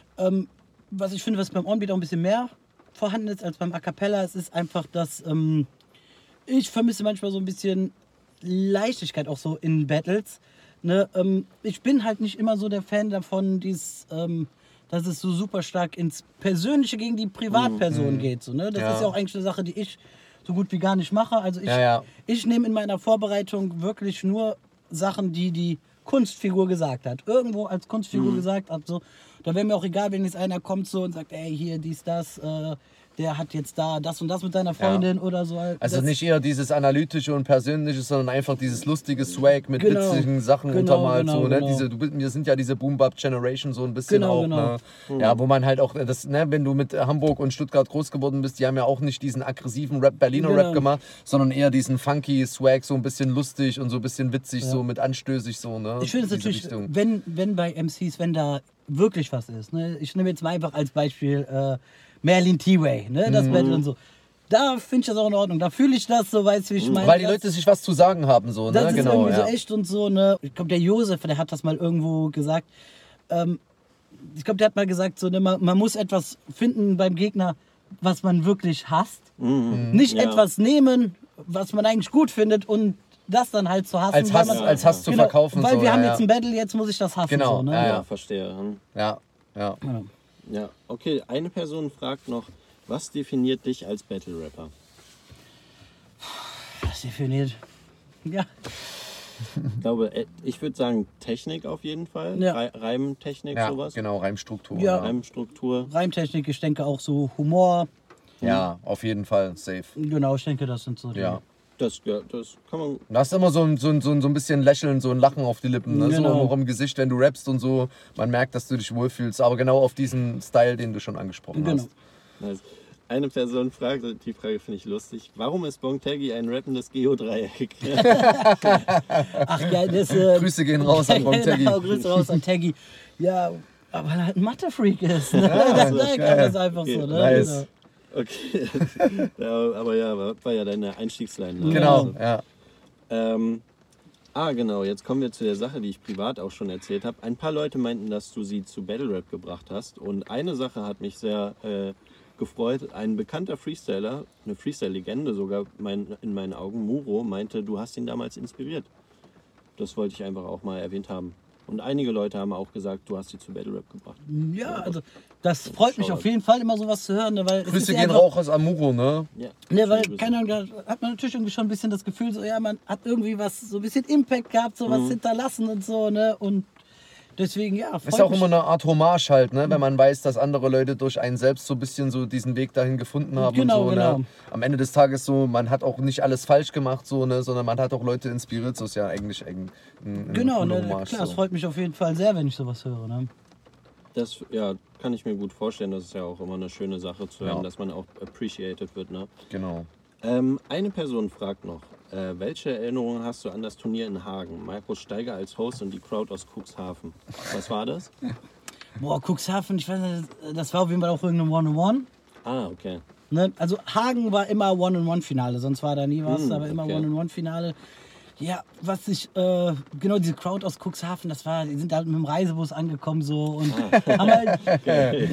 was ich finde, was beim Onbeat auch ein bisschen mehr vorhanden ist als beim A Cappella, es ist einfach, dass ich vermisse manchmal so ein bisschen Leichtigkeit auch so in Battles. Ne? Ich bin halt nicht immer so der Fan davon, dass es so super stark ins Persönliche gegen die Privatperson geht. So, ne? Das ist ja auch eigentlich eine Sache, die ich so gut wie gar nicht mache. Also ich nehme in meiner Vorbereitung wirklich nur Sachen, die Kunstfigur gesagt hat. Irgendwo als Kunstfigur gesagt hat. So. Da wäre mir auch egal, wenn jetzt einer kommt so und sagt, ey, hier, dies, das, der hat jetzt da das und das mit seiner Freundin oder so. Also nicht eher dieses Analytische und Persönliche, sondern einfach dieses lustige Swag mit witzigen Sachen untermalt. Wir sind ja diese Boom-Bap-Generation so ein bisschen auch. Ne? Ja, wo man halt auch, wenn du mit Hamburg und Stuttgart groß geworden bist, die haben ja auch nicht diesen aggressiven Berliner Rap gemacht, sondern eher diesen funky Swag, so ein bisschen lustig und so ein bisschen witzig, so mit anstößig. So, ne? Ich finde es natürlich, wenn bei MCs, wenn da wirklich was ist. Ne? Ich nehme jetzt mal einfach als Beispiel Merlin T-Way, ne? Das Battle und so. Da finde ich das auch in Ordnung. Da fühle ich das so, weißt du, wie ich meine. Weil die Leute sich was zu sagen haben, so, ne? Das ist irgendwie so echt und so, ne? Ich glaube, der Josef, der hat das mal irgendwo gesagt. Ich glaube, der hat mal gesagt, so, ne, man muss etwas finden beim Gegner, was man wirklich hasst. Mhm. Nicht Ja. etwas nehmen, was man eigentlich gut findet und das dann halt zu hassen. Als weil Hass, man, als Hass zu verkaufen. Weil so, wir haben ja, jetzt ein Battle, jetzt muss ich das hassen. Genau, so, ne? ja, Ja, verstehe. ja. Ja. Ja, okay. Eine Person fragt noch, was definiert dich als Battle-Rapper? Das definiert. Ja, Ich glaube, ich würde sagen Technik auf jeden Fall. Ja. Reimtechnik, Ja, sowas. genau, Reimstruktur. Ja. Reimstruktur. Reimtechnik, ich denke auch so Humor. Ja, auf jeden Fall, safe. Genau, ich denke, das sind so die. Ja. Das kann man. Du hast immer so ein bisschen Lächeln, so ein Lachen auf die Lippen, ne? Genau. So auch im Gesicht, wenn du rappst und so. Man merkt, dass du dich wohlfühlst, aber genau auf diesen Style, den du schon angesprochen Genau. hast. Nice. Eine Person fragt, die Frage finde ich lustig, warum ist Bontegi ein rappendes Geodreieck? Ach ja, das. Grüße gehen raus an Bontegi. Genau, Grüße raus an Taggy. Ja, aber weil er halt ein Mathe-Freak ist. Ne? Ja, das geil. ist einfach so. Ne? Nice. Okay. Ja, aber ja, war ja deine Einstiegsline. Ne? Genau, Also, ja. genau, jetzt kommen wir zu der Sache, die ich privat auch schon erzählt habe. Ein paar Leute meinten, dass du sie zu Battle Rap gebracht hast. Und eine Sache hat mich sehr gefreut. Ein bekannter Freestyler, eine Freestyle-Legende sogar in meinen Augen, Muro, meinte, du hast ihn damals inspiriert. Das wollte ich einfach auch mal erwähnt haben. Und einige Leute haben auch gesagt, du hast sie zu Battle Rap gebracht. Ja, also das freut mich auf jeden Fall immer sowas zu hören. Ne, weil es ist Grüße ja gehen einfach- raus aus Amuro, ne? Ja. Ne, weil, Grüße. keine Ahnung, da hat man natürlich irgendwie schon ein bisschen das Gefühl, so, ja, man hat irgendwie was, so ein bisschen Impact gehabt, so was hinterlassen und so, ne, und deswegen, ja, freut Ist auch mich. immer eine Art Hommage halt, ne? Wenn man weiß, dass andere Leute durch einen selbst so ein bisschen so diesen Weg dahin gefunden haben Genau, und so. genau. Ne? Am Ende des Tages so, man hat auch nicht alles falsch gemacht, so, ne? Sondern man hat auch Leute inspiriert, so ist ja eigentlich ein Genau, coole ne, Hommage, klar, es so. freut mich auf jeden Fall sehr, wenn ich sowas höre, ne. Das kann ich mir gut vorstellen. Das ist ja auch immer eine schöne Sache zu hören, Ja. dass man auch appreciated wird. Ne? Genau. Eine Person fragt noch, welche Erinnerungen hast du an das Turnier in Hagen? Markus Steiger als Host und die Crowd aus Cuxhaven. Was war das? Boah, Cuxhaven, ich weiß nicht, das war auf jeden Fall auch irgendein One-on-One. Ah, okay. Ne? Also Hagen war immer One-on-One-Finale, sonst war da nie was, aber immer okay. One-on-One-Finale. Ja, was ich, genau diese Crowd aus Cuxhaven, die sind halt mit dem Reisebus angekommen so und haben halt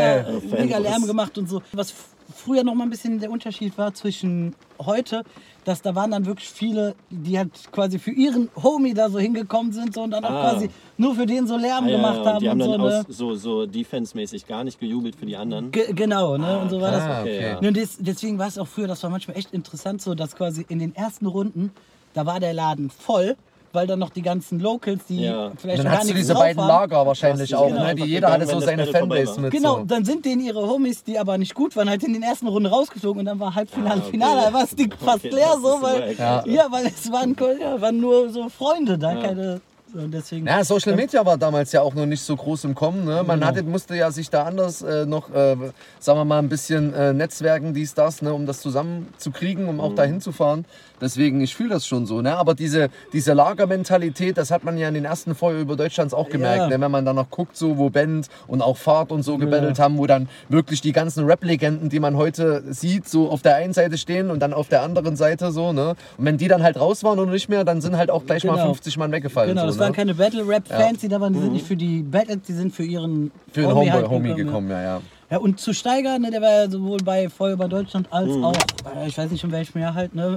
mega Lärm gemacht und so. Was früher noch mal ein bisschen der Unterschied war zwischen heute, dass da waren dann wirklich viele, die halt quasi für ihren Homie da so hingekommen sind so, und dann auch quasi nur für den so Lärm gemacht und haben die haben und dann so, ne? so defense-mäßig gar nicht gejubelt für die anderen. Genau, ne? Und so war das. okay. ja. Ne, und deswegen war es auch früher, das war manchmal echt interessant so, dass quasi in den ersten Runden, da war der Laden voll, weil dann noch die ganzen Locals, die Ja. vielleicht Dann noch gar hast du nichts diese drauf beiden haben. Lager wahrscheinlich Genau. auch, Genau. ne? Die jeder hatte so Wenn das seine Battle vorbei Fanbase war. mit. Genau, So. dann sind denen ihre Homies, die aber nicht gut waren, halt in den ersten Runden rausgeflogen und dann war Halbfinale, okay. Finale, da war es fast Okay, leer das so, ist weil, wack, Ja. ja, weil es waren nur so Freunde da, keine, und deswegen. Ja, Social Media war damals ja auch noch nicht so groß im Kommen. Ne? Man musste ja sich da anders noch, sagen wir mal, ein bisschen netzwerken, dies, das, ne? Um das zusammenzukriegen, um auch dahin zu fahren. Deswegen, ich fühle das schon so. Ne? Aber diese Lagermentalität, das hat man ja in den ersten Feuer über Deutschlands auch gemerkt. Ja. Ne? Wenn man dann noch guckt, so, wo Band und auch Fahrt und so gebettelt haben, wo dann wirklich die ganzen Rap-Legenden, die man heute sieht, so auf der einen Seite stehen und dann auf der anderen Seite so. Ne? Und wenn die dann halt raus waren und nicht mehr, dann sind halt auch gleich mal Genau. 50 Mann weggefallen. Genau, so, das ne? waren keine Battle-Rap-Fans, die da waren, die sind nicht für die Battles, die sind für ihren Für den Homie halt Homie gekommen, ja. Ja, und zu Steiger, ne, der war ja sowohl bei Feuer über Deutschland als auch, ich weiß nicht in welchem Jahr halt, ne,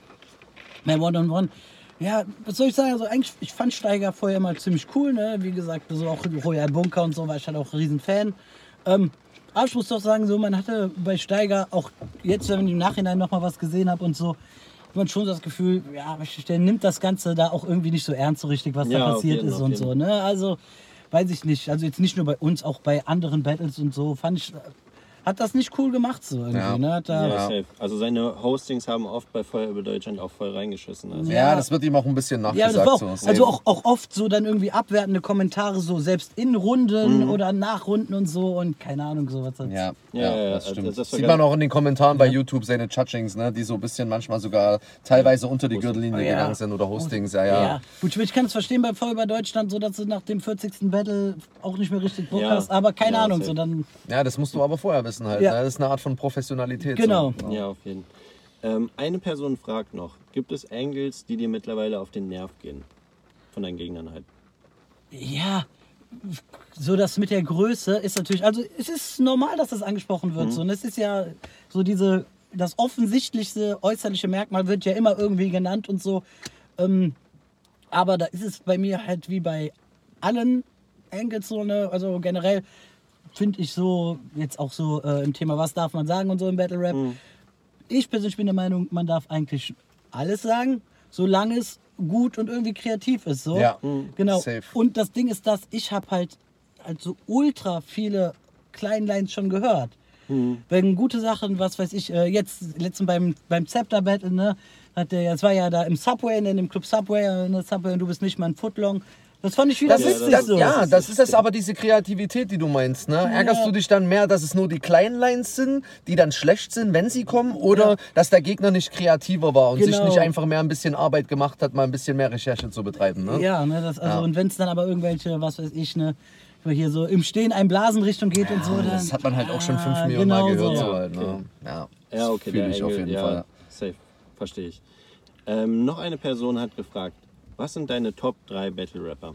mehr One-on-One. Ja, was soll ich sagen, also eigentlich, ich fand Steiger vorher immer ziemlich cool, ne, wie gesagt, so auch Royal Bunker und so, war ich halt auch ein Riesenfan. Aber ich muss doch sagen, so, man hatte bei Steiger, auch jetzt, wenn ich im Nachhinein nochmal was gesehen habe und so, hat man schon das Gefühl, ja, der nimmt das Ganze da auch irgendwie nicht so ernst so richtig, was Ja, da auf passiert jeden, ist auf und jeden. so, ne, also weiß ich nicht, also jetzt nicht nur bei uns, auch bei anderen Battles und so, fand ich, hat das nicht cool gemacht so irgendwie, Ja. ne, hat da, Ja, safe. Also seine Hostings haben oft bei Feuer über Deutschland auch voll reingeschissen. Also. Ja, das wird ihm auch ein bisschen Ja, nachgesagt. das war auch, so. also auch oft so dann irgendwie abwertende Kommentare, so selbst in Runden oder nach Runden und so und keine Ahnung, sowas. Ja, Ja, das stimmt. das war Sieht ganz- man auch in den Kommentaren bei YouTube seine Judgings, ne, die so ein bisschen manchmal sogar teilweise unter die Gürtellinie Ja. gegangen sind oder Hostings, ja. Ja, gut, ich kann es verstehen bei Feuer über Deutschland, so dass du nach dem 40. Battle auch nicht mehr richtig Bock Ja. hast, aber keine Ja, Ahnung, safe. so dann, Ja, das musst du aber vorher wissen halt. Ja. Ne? Das ist eine Art von Professionalität. genau. So. Ja, auf jeden Fall. Eine Person fragt noch, gibt es Angles, die dir mittlerweile auf den Nerv gehen? Von deinen Gegnern halt. Ja, so das mit der Größe ist natürlich, also es ist normal, dass das angesprochen wird. So. Und es ist ja so das offensichtlichste äußerliche Merkmal wird ja immer irgendwie genannt und so. Aber da ist es bei mir halt wie bei allen Angles so eine, also generell finde ich so, jetzt auch so im Thema, was darf man sagen und so im Battle Rap. Ich persönlich bin der Meinung, man darf eigentlich alles sagen, solange es gut und irgendwie kreativ ist. So. Ja, genau. safe. Und das Ding ist, dass ich habe halt so ultra viele Kleinlines schon gehört. Wegen gute Sachen, was weiß ich, jetzt letztens beim Zepter Battle, ne, das war ja da im Subway, in dem Club Subway, in der Subway und du bist nicht mal ein Footlong. Das fand ich wieder witzig so. Ja, das ist es aber diese Kreativität, die du meinst. Ne? Ärgerst du dich dann mehr, dass es nur die kleinen Lines sind, die dann schlecht sind, wenn sie kommen, oder dass der Gegner nicht kreativer war und sich nicht einfach mehr ein bisschen Arbeit gemacht hat, mal ein bisschen mehr Recherche zu betreiben? Ne? Ja, ne, und wenn es dann aber irgendwelche, was weiß ich, ne, hier so im Stehen ein Blasenrichtung geht und so. Dann, Das hat man halt auch schon 5 Millionen Mal gehört. so. So halt, ne? Ja, okay, Fühl der ich auf Engel, jeden Fall. Safe, verstehe ich. Noch eine Person hat gefragt, was sind deine Top 3 Battle-Rapper?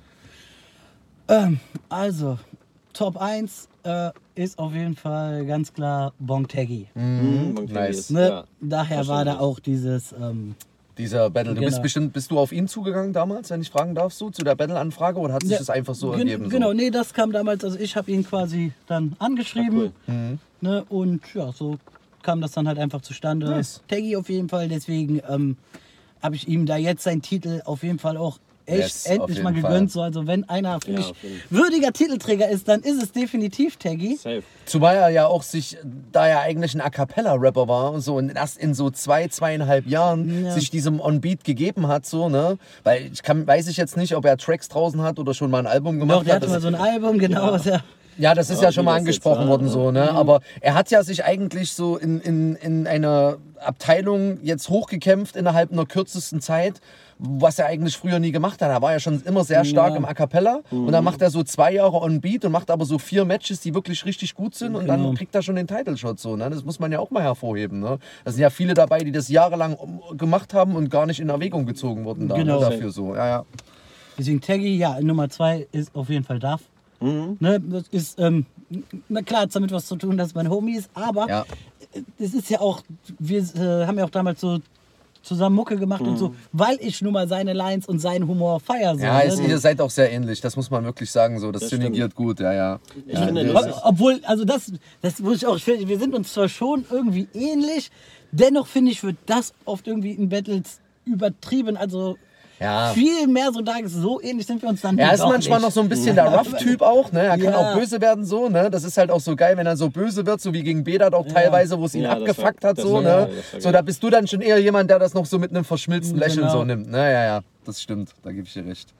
Also, Top 1 ist auf jeden Fall ganz klar Bong Taggy. Nice. Ne? Daher war da auch dieses... Dieser Battle. Du Genau. bist du auf ihn zugegangen damals, wenn ich fragen darf, zu der Battle-Anfrage, oder hat sich das einfach so ergeben? Genau, So? nee, das kam damals, also ich habe ihn quasi dann angeschrieben. Ne, und ja, so kam das dann halt einfach zustande. Nice. Taggy auf jeden Fall, deswegen habe ich ihm da jetzt seinen Titel auf jeden Fall auch echt Yes, auf endlich jeden mal gegönnt. Fall. So, also wenn einer für mich auf jeden würdiger Titelträger ist, dann ist es definitiv Taggy. Safe. Zumal er ja auch da er eigentlich ein A-Cappella-Rapper war und so, und erst in so 2,5 Jahren sich diesem On-Beat gegeben hat, so, ne? Weil weiß ich jetzt nicht, ob er Tracks draußen hat oder schon mal ein Album gemacht Doch, der hat. hatte mal so ein Album, genau. Ja, das ist ja schon wie mal das jetzt angesprochen war, worden, ne? so, ne? Aber er hat ja sich eigentlich so in einer Abteilung jetzt hochgekämpft innerhalb einer kürzesten Zeit, was er eigentlich früher nie gemacht hat. Er war ja schon immer sehr stark im A Cappella und dann macht er so 2 Jahre on Beat und macht aber so 4 Matches, die wirklich richtig gut sind und dann kriegt er schon den Title Shot, so, ne? Das muss man ja auch mal hervorheben, ne? Da sind ja viele dabei, die das jahrelang gemacht haben und gar nicht in Erwägung gezogen wurden da, Genau. ne? Dafür so. Ja. Deswegen Taggy, ja, Nummer 2 ist auf jeden Fall Duff. Ne, das ist, na klar, hat damit was zu tun, dass mein Homie ist, aber es ist ja auch, wir haben ja auch damals so zusammen Mucke gemacht und so, weil ich nun mal seine Lines und seinen Humor feiere. So, Ja, ne? ihr seid auch sehr ähnlich, das muss man wirklich sagen, so, das Das synergiert gut, ja. Ich finde, das ist, Obwohl, also das muss ich auch, wir sind uns zwar schon irgendwie ähnlich, dennoch finde ich, wird das oft irgendwie in Battles übertrieben, also viel mehr so da ist, so ähnlich sind wir uns dann Er ist doch manchmal nicht. noch so ein bisschen der Rough-Typ auch, ne? Er kann Ja. auch böse werden so, ne? Das ist halt auch so geil, wenn er so böse wird, so wie gegen Bedat auch teilweise, wo es ihn Ja, das abgefuckt war- hat, das so, war ne? geil, das war So, geil. da bist du dann schon eher jemand, der das noch so mit einem verschmilzten Lächeln Genau. so nimmt, ne? Ja, das stimmt, da gebe ich dir recht.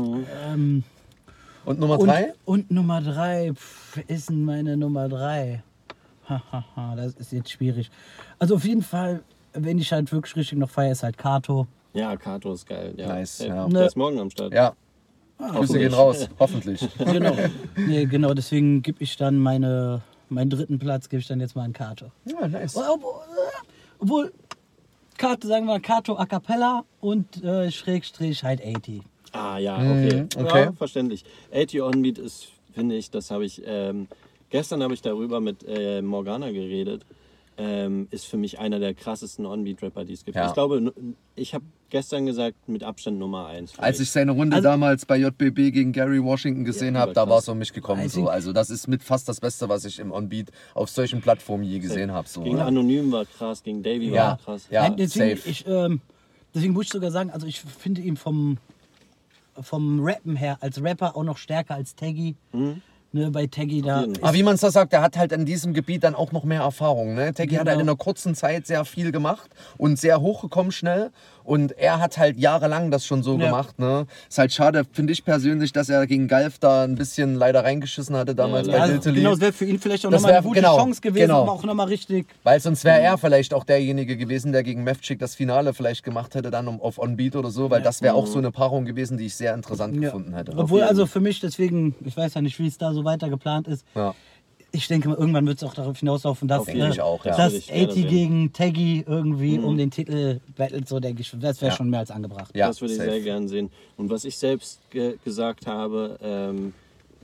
Und Nummer Und, 3? und Nummer 3, wer ist denn meine Nummer 3? Das ist jetzt schwierig. Also auf jeden Fall, wenn ich halt wirklich richtig noch feiere, ist halt Kato. ja, Kato ist geil. Ja. Nice, Safe. ja. Der ist morgen am Start. Ja. Grüße gehen raus, hoffentlich. Genau. Nee, genau, deswegen gebe ich dann meinen dritten Platz, gebe ich dann jetzt mal an Kato. Ja, nice. Obwohl Kato, sagen wir mal, Kato A Cappella und Schrägstrich halt 80. Ah ja, okay. okay. Ja, verständlich. 80 On-Beat ist, finde ich, das habe ich, gestern habe ich darüber mit Morgana geredet, ist für mich einer der krassesten On-Beat-Rapper, die es gibt. Ja. Ich glaube, ich habe gestern gesagt, mit Abstand Nummer 1. Als ich seine Runde damals bei JBB gegen Gary Washington gesehen habe, da war es um mich gekommen. So. Also das ist mit fast das Beste, was ich im On-Beat auf solchen Plattformen je gesehen habe. So, Gegen ne? Anonym war krass, gegen Davy Ja. war krass. Ja, Nein, deswegen, safe. deswegen muss ich sogar sagen, also ich finde ihn vom Rappen her als Rapper auch noch stärker als Taggy. Ne, bei Taggy da. jeden Fall. Aber wie man es da sagt, der hat halt in diesem Gebiet dann auch noch mehr Erfahrung. Ne? Taggy hat halt in Genau. einer kurzen Zeit sehr viel gemacht und sehr hochgekommen schnell. Und er hat halt jahrelang das schon so gemacht. Ne? Ist halt schade, finde ich persönlich, dass er gegen Galf da ein bisschen leider reingeschissen hatte damals Ja, bei leider. Dilteli. Genau, es wäre für ihn vielleicht auch Das nochmal eine wär- gute genau, Chance gewesen, genau. um auch nochmal richtig. Weil sonst wäre er vielleicht auch derjenige gewesen, der gegen Mevcik das Finale vielleicht gemacht hätte, dann auf On-Beat oder so. Weil das wäre auch so eine Paarung gewesen, die ich sehr interessant gefunden hätte. Obwohl, also für mich, deswegen, ich weiß ja nicht, wie es da so weiter geplant ist. Ja. Ich denke mal, irgendwann wird es auch darauf hinauslaufen, dass, Denke ich auch, ja. dass Das will ich gerne 80 sehen. gegen Taggy irgendwie um den Titel battelt, so denke ich, das wäre schon mehr als angebracht. Ja, Das würde ich safe. sehr gern sehen. Und was ich selbst gesagt habe,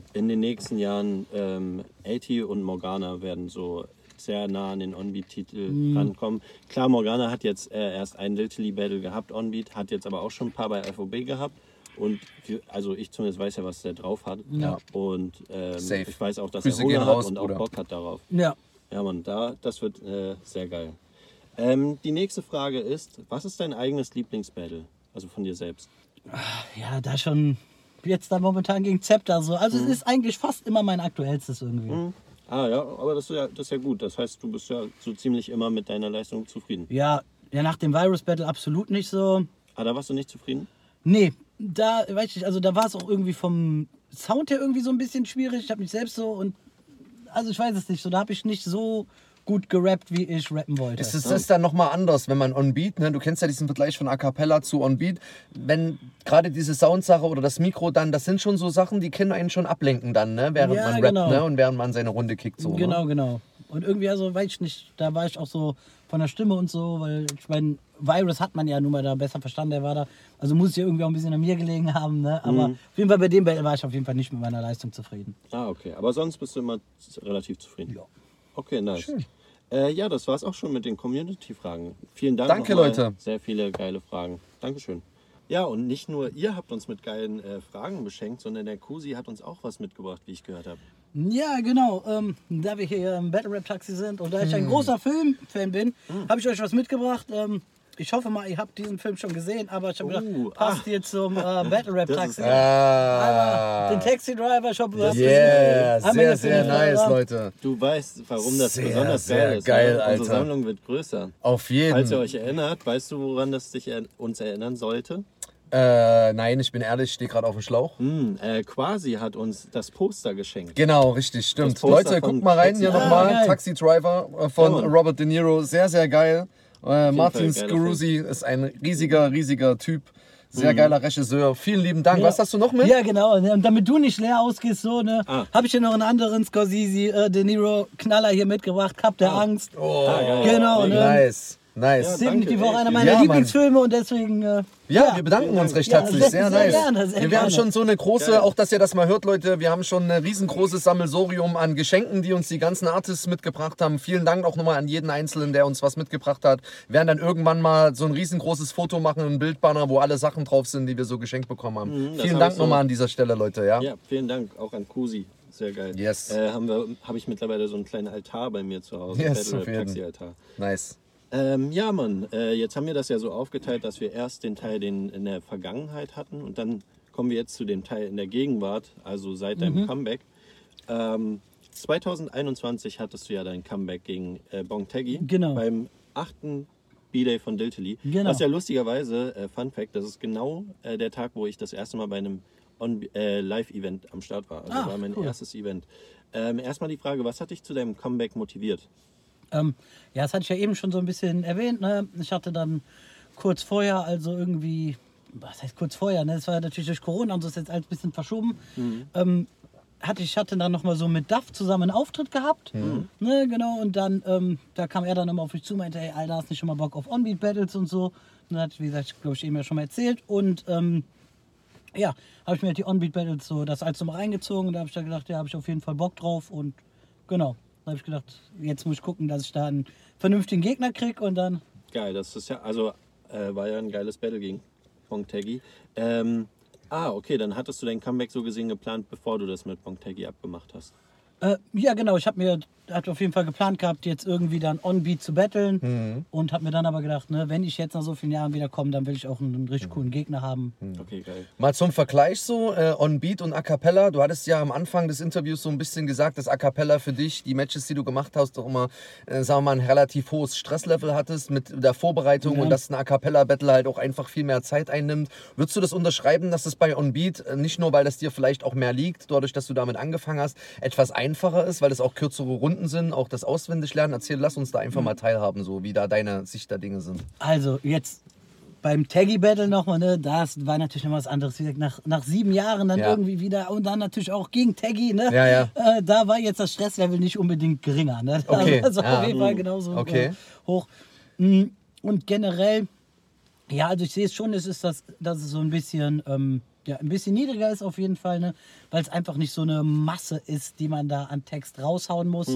in den nächsten Jahren AT und Morgana werden so sehr nah an den On-Beat-Titel rankommen. Klar, Morgana hat jetzt erst ein Literally-Battle gehabt, On-Beat, hat jetzt aber auch schon ein paar bei FOB gehabt. Und also ich zumindest weiß ja, was der drauf hat. Ja. Und Safe. ich weiß auch, dass Grüße er Hunger gehen hat raus, und auch Bruder. Bock hat darauf. Ja. Ja, Mann, das wird sehr geil. Die nächste Frage ist, was ist dein eigenes Lieblingsbattle? Also von dir selbst. Ja, da schon jetzt da momentan gegen Zepter so. Also es ist eigentlich fast immer mein aktuellstes irgendwie. Ah ja, aber das ist ja gut. Das heißt, du bist ja so ziemlich immer mit deiner Leistung zufrieden. Ja, nach dem Virus Battle absolut nicht so. Ah, da warst du nicht zufrieden? Nee, da weiß ich, also da war es auch irgendwie vom Sound her irgendwie so ein bisschen schwierig. Ich habe mich selbst so und also ich weiß es nicht, so da habe ich nicht so gut gerappt, wie ich rappen wollte. Es ist dann nochmal anders, wenn man On-Beat, ne? Du kennst ja diesen Vergleich von A Cappella zu On-Beat, wenn gerade diese Soundsache oder das Mikro dann, das sind schon so Sachen, die können einen schon ablenken dann, ne? Während Ja, man rappt, genau. ne? Und während man seine Runde kickt so. Genau, Ne? genau. Und irgendwie, also weiß ich nicht, da war ich auch so von der Stimme und so, weil ich meine, Virus hat man ja nun mal da besser verstanden, der war da, also muss es ja irgendwie auch ein bisschen an mir gelegen haben, ne? Aber auf jeden Fall bei dem Battle war ich auf jeden Fall nicht mit meiner Leistung zufrieden. Ah, okay. Aber sonst bist du immer relativ zufrieden. Ja. Okay, nice. Schön. Ja, das war's auch schon mit den Community-Fragen. Vielen Dank. Danke, nochmal. Leute. Sehr viele geile Fragen. Dankeschön. Ja, und nicht nur ihr habt uns mit geilen Fragen beschenkt, sondern der Kusi hat uns auch was mitgebracht, wie ich gehört habe. Ja, genau. Da wir hier im Battle Rap Taxi sind und da ich ein großer Filmfan bin, habe ich euch was mitgebracht. Ich hoffe mal, ihr habt diesen Film schon gesehen, aber ich habe gedacht, passt hier zum Battle Rap Das Taxi. ist Den Taxi Driver, ich hoffe, du hast Yeah, gesehen. Haben wir sehr, hier für sehr den nice, Film. Leute. Du weißt, warum das Sehr, besonders sehr geil ist. geil, ne? Alter. Unsere Sammlung wird größer. Auf Falls ihr jeden. euch erinnert, weißt du, woran das uns erinnern sollte? Nein, ich bin ehrlich, ich stehe gerade auf dem Schlauch. Quasi hat uns das Poster geschenkt. Genau, richtig, stimmt. Das Poster Leute, von guckt mal rein, Taxi hier Driver. nochmal. geil. Taxi Driver von Ja, Mann. Robert De Niro. Sehr, sehr geil. Martin Fall geiler Scorsese ist ein riesiger Typ. Sehr geiler Regisseur. Vielen lieben Dank. Ja. Was hast du noch mit? Ja, genau. Ne? Und damit du nicht leer ausgehst, so, ne, Ah. habe ich hier noch einen anderen Scorsese, De Niro Knaller hier mitgebracht. Cup der Angst. geil. Genau, ne? Nice, nice. Ja, Definitiv danke, auch ey. einer meiner Ja, Mann. Lieblingsfilme und deswegen. Ja, wir bedanken uns recht Ja, herzlich. sehr, Sehr sehr nice. gerne, sehr Wir haben gerne. schon so eine große, Geil. auch dass ihr das mal hört, Leute, wir haben schon ein riesengroßes Sammelsorium an Geschenken, die uns die ganzen Artists mitgebracht haben. Vielen Dank auch nochmal an jeden Einzelnen, der uns was mitgebracht hat. Wir werden dann irgendwann mal so ein riesengroßes Foto machen, ein Bildbanner, wo alle Sachen drauf sind, die wir so geschenkt bekommen haben. das Vielen hab Dank ich so- nochmal an dieser Stelle, Leute. Ja? Ja, vielen Dank auch an Kusi. Sehr geil. Yes. Habe ich mittlerweile so einen kleinen Altar bei mir zu Hause. Yes, Battle auf Rap jeden. Taxi-Altar. Nice. Ja, Mann, jetzt haben wir das ja so aufgeteilt, dass wir erst den Teil in der Vergangenheit hatten und dann kommen wir jetzt zu dem Teil in der Gegenwart, also seit deinem Comeback. 2021 hattest du ja dein Comeback gegen Bong Taggy Genau. beim 8. B-Day von Diltily. Genau. Was ja lustigerweise, Fun Fact, das ist genau der Tag, wo ich das erste Mal bei einem Live-Event am Start war. Also Ah, war mein cool. erstes Event. Erstmal die Frage, was hat dich zu deinem Comeback motiviert? Ja, das hatte ich ja eben schon so ein bisschen erwähnt. Ne? Ich hatte dann kurz vorher, also irgendwie, was heißt kurz vorher, ne? Das war ja natürlich durch Corona und so ist jetzt alles ein bisschen verschoben. Ich hatte dann nochmal so mit Duff zusammen einen Auftritt gehabt. Ne, genau, und dann, da kam er dann immer auf mich zu, meinte, hey, Alter, hast nicht schon mal Bock auf On-Beat-Battles und so. Und dann hatte ich, wie gesagt, glaube ich, eben ja schon mal erzählt. Und ja, habe ich mir halt die On-Beat-Battles so das alles nochmal reingezogen und da habe ich da gedacht, ja, habe ich auf jeden Fall Bock drauf und genau. Da habe ich gedacht, jetzt muss ich gucken, dass ich da einen vernünftigen Gegner kriege und dann. Geil, das ist ja, also war ja ein geiles Battle gegen Bong Taggy. Okay, dann hattest du dein Comeback so gesehen geplant, bevor du das mit Bong Taggy abgemacht hast. Ja, genau, ich hatte auf jeden Fall geplant gehabt, jetzt irgendwie dann On-Beat zu battlen und habe mir dann aber gedacht, ne, wenn ich jetzt nach so vielen Jahren wieder komme, dann will ich auch einen richtig coolen Gegner haben. Okay, geil. Mal zum Vergleich so, On-Beat und A Cappella. Du hattest ja am Anfang des Interviews so ein bisschen gesagt, dass A Cappella für dich, die Matches, die du gemacht hast, doch immer, sagen wir mal, ein relativ hohes Stresslevel hattest mit der Vorbereitung Ja. und dass ein A Cappella-Battle halt auch einfach viel mehr Zeit einnimmt. Würdest du das unterschreiben, dass das bei On-Beat, nicht nur, weil das dir vielleicht auch mehr liegt, dadurch, dass du damit angefangen hast, etwas einfacher ist, weil es auch kürzere Runden sind, auch das Auswendiglernen? Lass uns da einfach mal teilhaben, so wie da deine Sicht der Dinge sind. Also jetzt beim Taggy-Battle nochmal, ne, das war natürlich noch was anderes. Wie gesagt, nach 7 Jahren dann Ja. irgendwie wieder und dann natürlich auch gegen Taggy, ne? Ja, ja. Da war jetzt das Stresslevel nicht unbedingt geringer, ne? Okay, Also ja. auf jeden Fall genauso Okay. hoch. Und generell, ja, also ich sehe es schon, dass es so ein bisschen, Ja, ein bisschen niedriger ist auf jeden Fall, ne? Weil es einfach nicht so eine Masse ist, die man da an Text raushauen muss.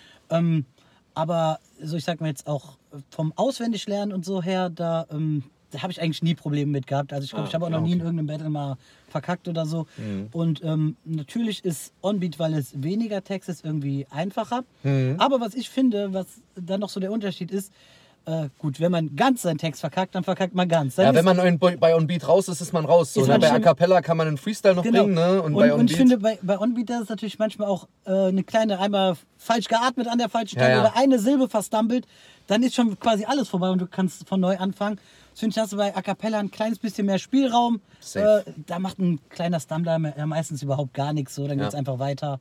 Aber so, ich sag mal jetzt auch vom Auswendiglernen und so her, da habe ich eigentlich nie Probleme mit gehabt. Also ich glaube, ich habe auch noch nie in irgendeinem Battle mal verkackt oder so. Und natürlich ist Onbeat, weil es weniger Text ist, irgendwie einfacher. Aber was ich finde, was dann noch so der Unterschied ist, gut, wenn man ganz seinen Text verkackt, dann verkackt man ganz. Dann Ja, wenn man bei Onbeat raus ist, ist man raus. So, ne? Bei A Cappella kann man einen Freestyle noch bringen, ne? Und bei Onbeat... Und ich finde, bei Onbeat ist es natürlich manchmal auch eine kleine, einmal falsch geatmet an der falschen Stelle oder eine Silbe verstumbelt, dann ist schon quasi alles vorbei und du kannst von neu anfangen. Das finde ich, hast du bei A Cappella ein kleines bisschen mehr Spielraum. Da macht ein kleiner Stumbler meistens überhaupt gar nichts, so, dann geht es einfach weiter.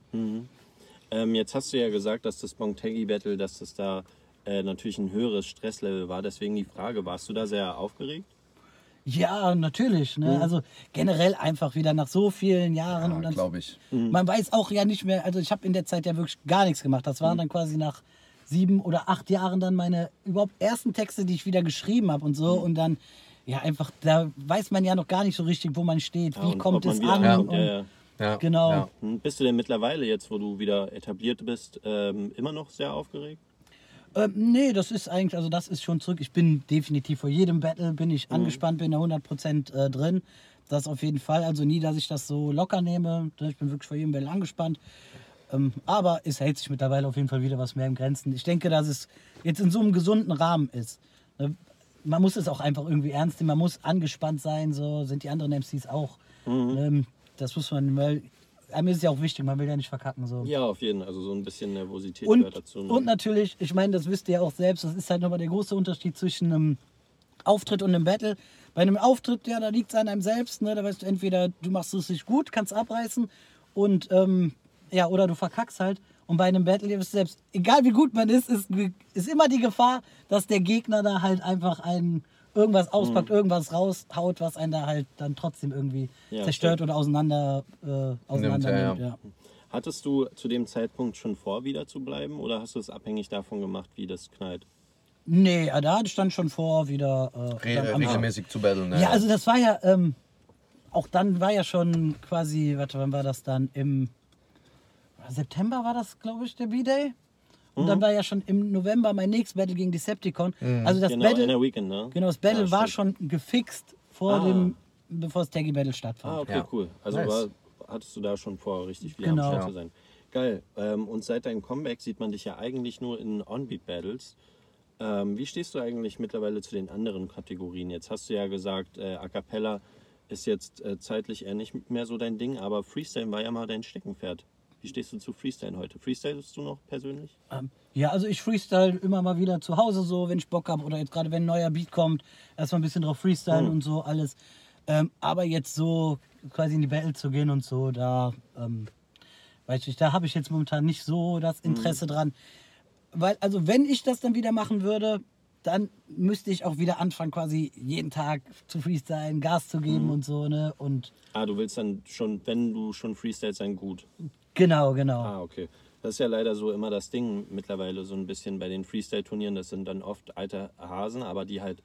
Jetzt hast du ja gesagt, dass das Bonteggi Battle, dass das da natürlich ein höheres Stresslevel war. Deswegen die Frage, warst du da sehr aufgeregt? Ja, natürlich. Ne? Also generell einfach wieder nach so vielen Jahren. Ja, glaube ich. Man weiß auch ja nicht mehr, also ich habe in der Zeit ja wirklich gar nichts gemacht. Das waren dann quasi nach 7 oder 8 Jahren dann meine überhaupt ersten Texte, die ich wieder geschrieben habe und so. Und dann, ja einfach, da weiß man ja noch gar nicht so richtig, wo man steht. Wie kommt es an? Genau. Ja. Bist du denn mittlerweile jetzt, wo du wieder etabliert bist, immer noch sehr aufgeregt? Nee, das ist eigentlich, also das ist schon zurück. Ich bin definitiv vor jedem Battle bin ich angespannt, bin da 100% drin. Das auf jeden Fall. Also nie, dass ich das so locker nehme. Ich bin wirklich vor jedem Battle angespannt. Aber es hält sich mittlerweile auf jeden Fall wieder was mehr im Grenzen. Ich denke, dass es jetzt in so einem gesunden Rahmen ist. Man muss es auch einfach irgendwie ernst nehmen. Man muss angespannt sein. So sind die anderen MCs auch. Das muss man, weil mir ist ja auch wichtig, man will ja nicht verkacken. So. Ja, auf jeden Fall. Also so ein bisschen Nervosität gehört dazu. Ne? Und natürlich, ich meine, das wisst ihr ja auch selbst, das ist halt nochmal der große Unterschied zwischen einem Auftritt und einem Battle. Bei einem Auftritt, ja, da liegt es an einem selbst. Ne? Da weißt du, entweder du machst es nicht gut, kannst abreißen und oder du verkackst halt. Und bei einem Battle, ihr wisst selbst, egal wie gut man ist immer die Gefahr, dass der Gegner da halt einfach irgendwas auspackt, irgendwas raushaut, was einen da halt dann trotzdem irgendwie zerstört oder auseinander nimmt. Ja. Hattest du zu dem Zeitpunkt schon vor, wieder zu bleiben oder hast du es abhängig davon gemacht, wie das knallt? Nee, da hatte ich dann schon vor, wieder regelmäßig zu battlen. Ja, also das war ja, auch dann war ja schon quasi, wann war das dann? Im September war das, glaube ich, der B-Day. Und dann war ja schon im November mein nächstes Battle gegen Decepticon. Also das Battle, in der Weekend, ne? Genau, das Battle war schon gefixt bevor das Taggy Battle stattfand. Okay, cool. Also nice. Hattest du da schon vor, richtig wieder am Start zu sein. Geil. Und seit deinem Comeback sieht man dich ja eigentlich nur in On-Beat-Battles. Wie stehst du eigentlich mittlerweile zu den anderen Kategorien? Jetzt hast du ja gesagt, A Cappella ist jetzt zeitlich eher nicht mehr so dein Ding, aber Freestyle war ja mal dein Steckenpferd. Wie stehst du zu Freestyle heute? Freestylst du noch persönlich? Ja, also ich freestyle immer mal wieder zu Hause so, wenn ich Bock habe oder jetzt gerade wenn ein neuer Beat kommt, erstmal ein bisschen drauf freestylen und so alles. Aber jetzt so quasi in die Battle zu gehen und so, da weiß ich, da habe ich jetzt momentan nicht so das Interesse dran. Weil, also wenn ich das dann wieder machen würde, dann müsste ich auch wieder anfangen, quasi jeden Tag zu freestylen, Gas zu geben und so, ne? Und du willst dann schon, wenn du schon freestylst, sein gut. Genau. Okay. Das ist ja leider so immer das Ding mittlerweile so ein bisschen bei den Freestyle-Turnieren. Das sind dann oft alte Hasen, aber die halt,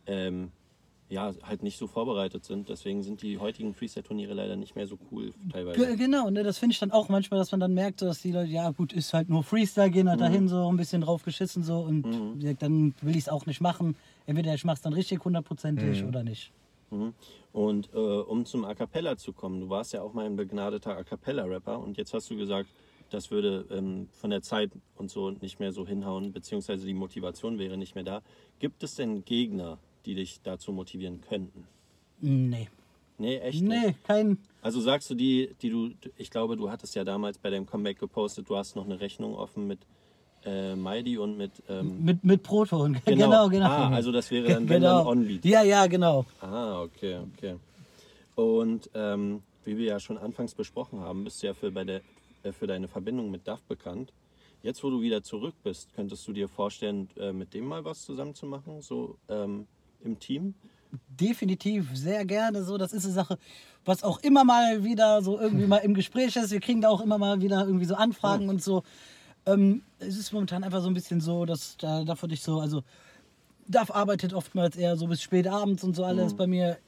halt nicht so vorbereitet sind. Deswegen sind die heutigen Freestyle-Turniere leider nicht mehr so cool teilweise. Genau, ne, das finde ich dann auch manchmal, dass man dann merkt, dass die Leute, ja gut, ist halt nur Freestyle, gehen halt dahin so, ein bisschen drauf geschissen so und dann will ich es auch nicht machen. Entweder ich mache es dann richtig 100%ig oder nicht. Und um zum A Cappella zu kommen, du warst ja auch mal ein begnadeter A Cappella-Rapper und jetzt hast du gesagt, das würde von der Zeit und so nicht mehr so hinhauen, beziehungsweise die Motivation wäre nicht mehr da. Gibt es denn Gegner, die dich dazu motivieren könnten? Nee. Nee, echt nicht? Nee, kein... Also sagst du ich glaube, du hattest ja damals bei deinem Comeback gepostet, du hast noch eine Rechnung offen mit Maidi und mit Proton, genau. Also das wäre dann, wenn dann On-Beat. Ja, genau. Okay. Und wie wir ja schon anfangs besprochen haben, bist du ja für deine Verbindung mit Duff bekannt. Jetzt, wo du wieder zurück bist, könntest du dir vorstellen, mit dem mal was zusammen zu machen, so im Team? Definitiv, sehr gerne. So, das ist eine Sache, was auch immer mal wieder so irgendwie mal im Gespräch ist. Wir kriegen da auch immer mal wieder irgendwie so Anfragen und so. Es ist momentan einfach so ein bisschen so, dass da für dich so, also Duff arbeitet oftmals eher so bis spät abends und so alles. Bei mir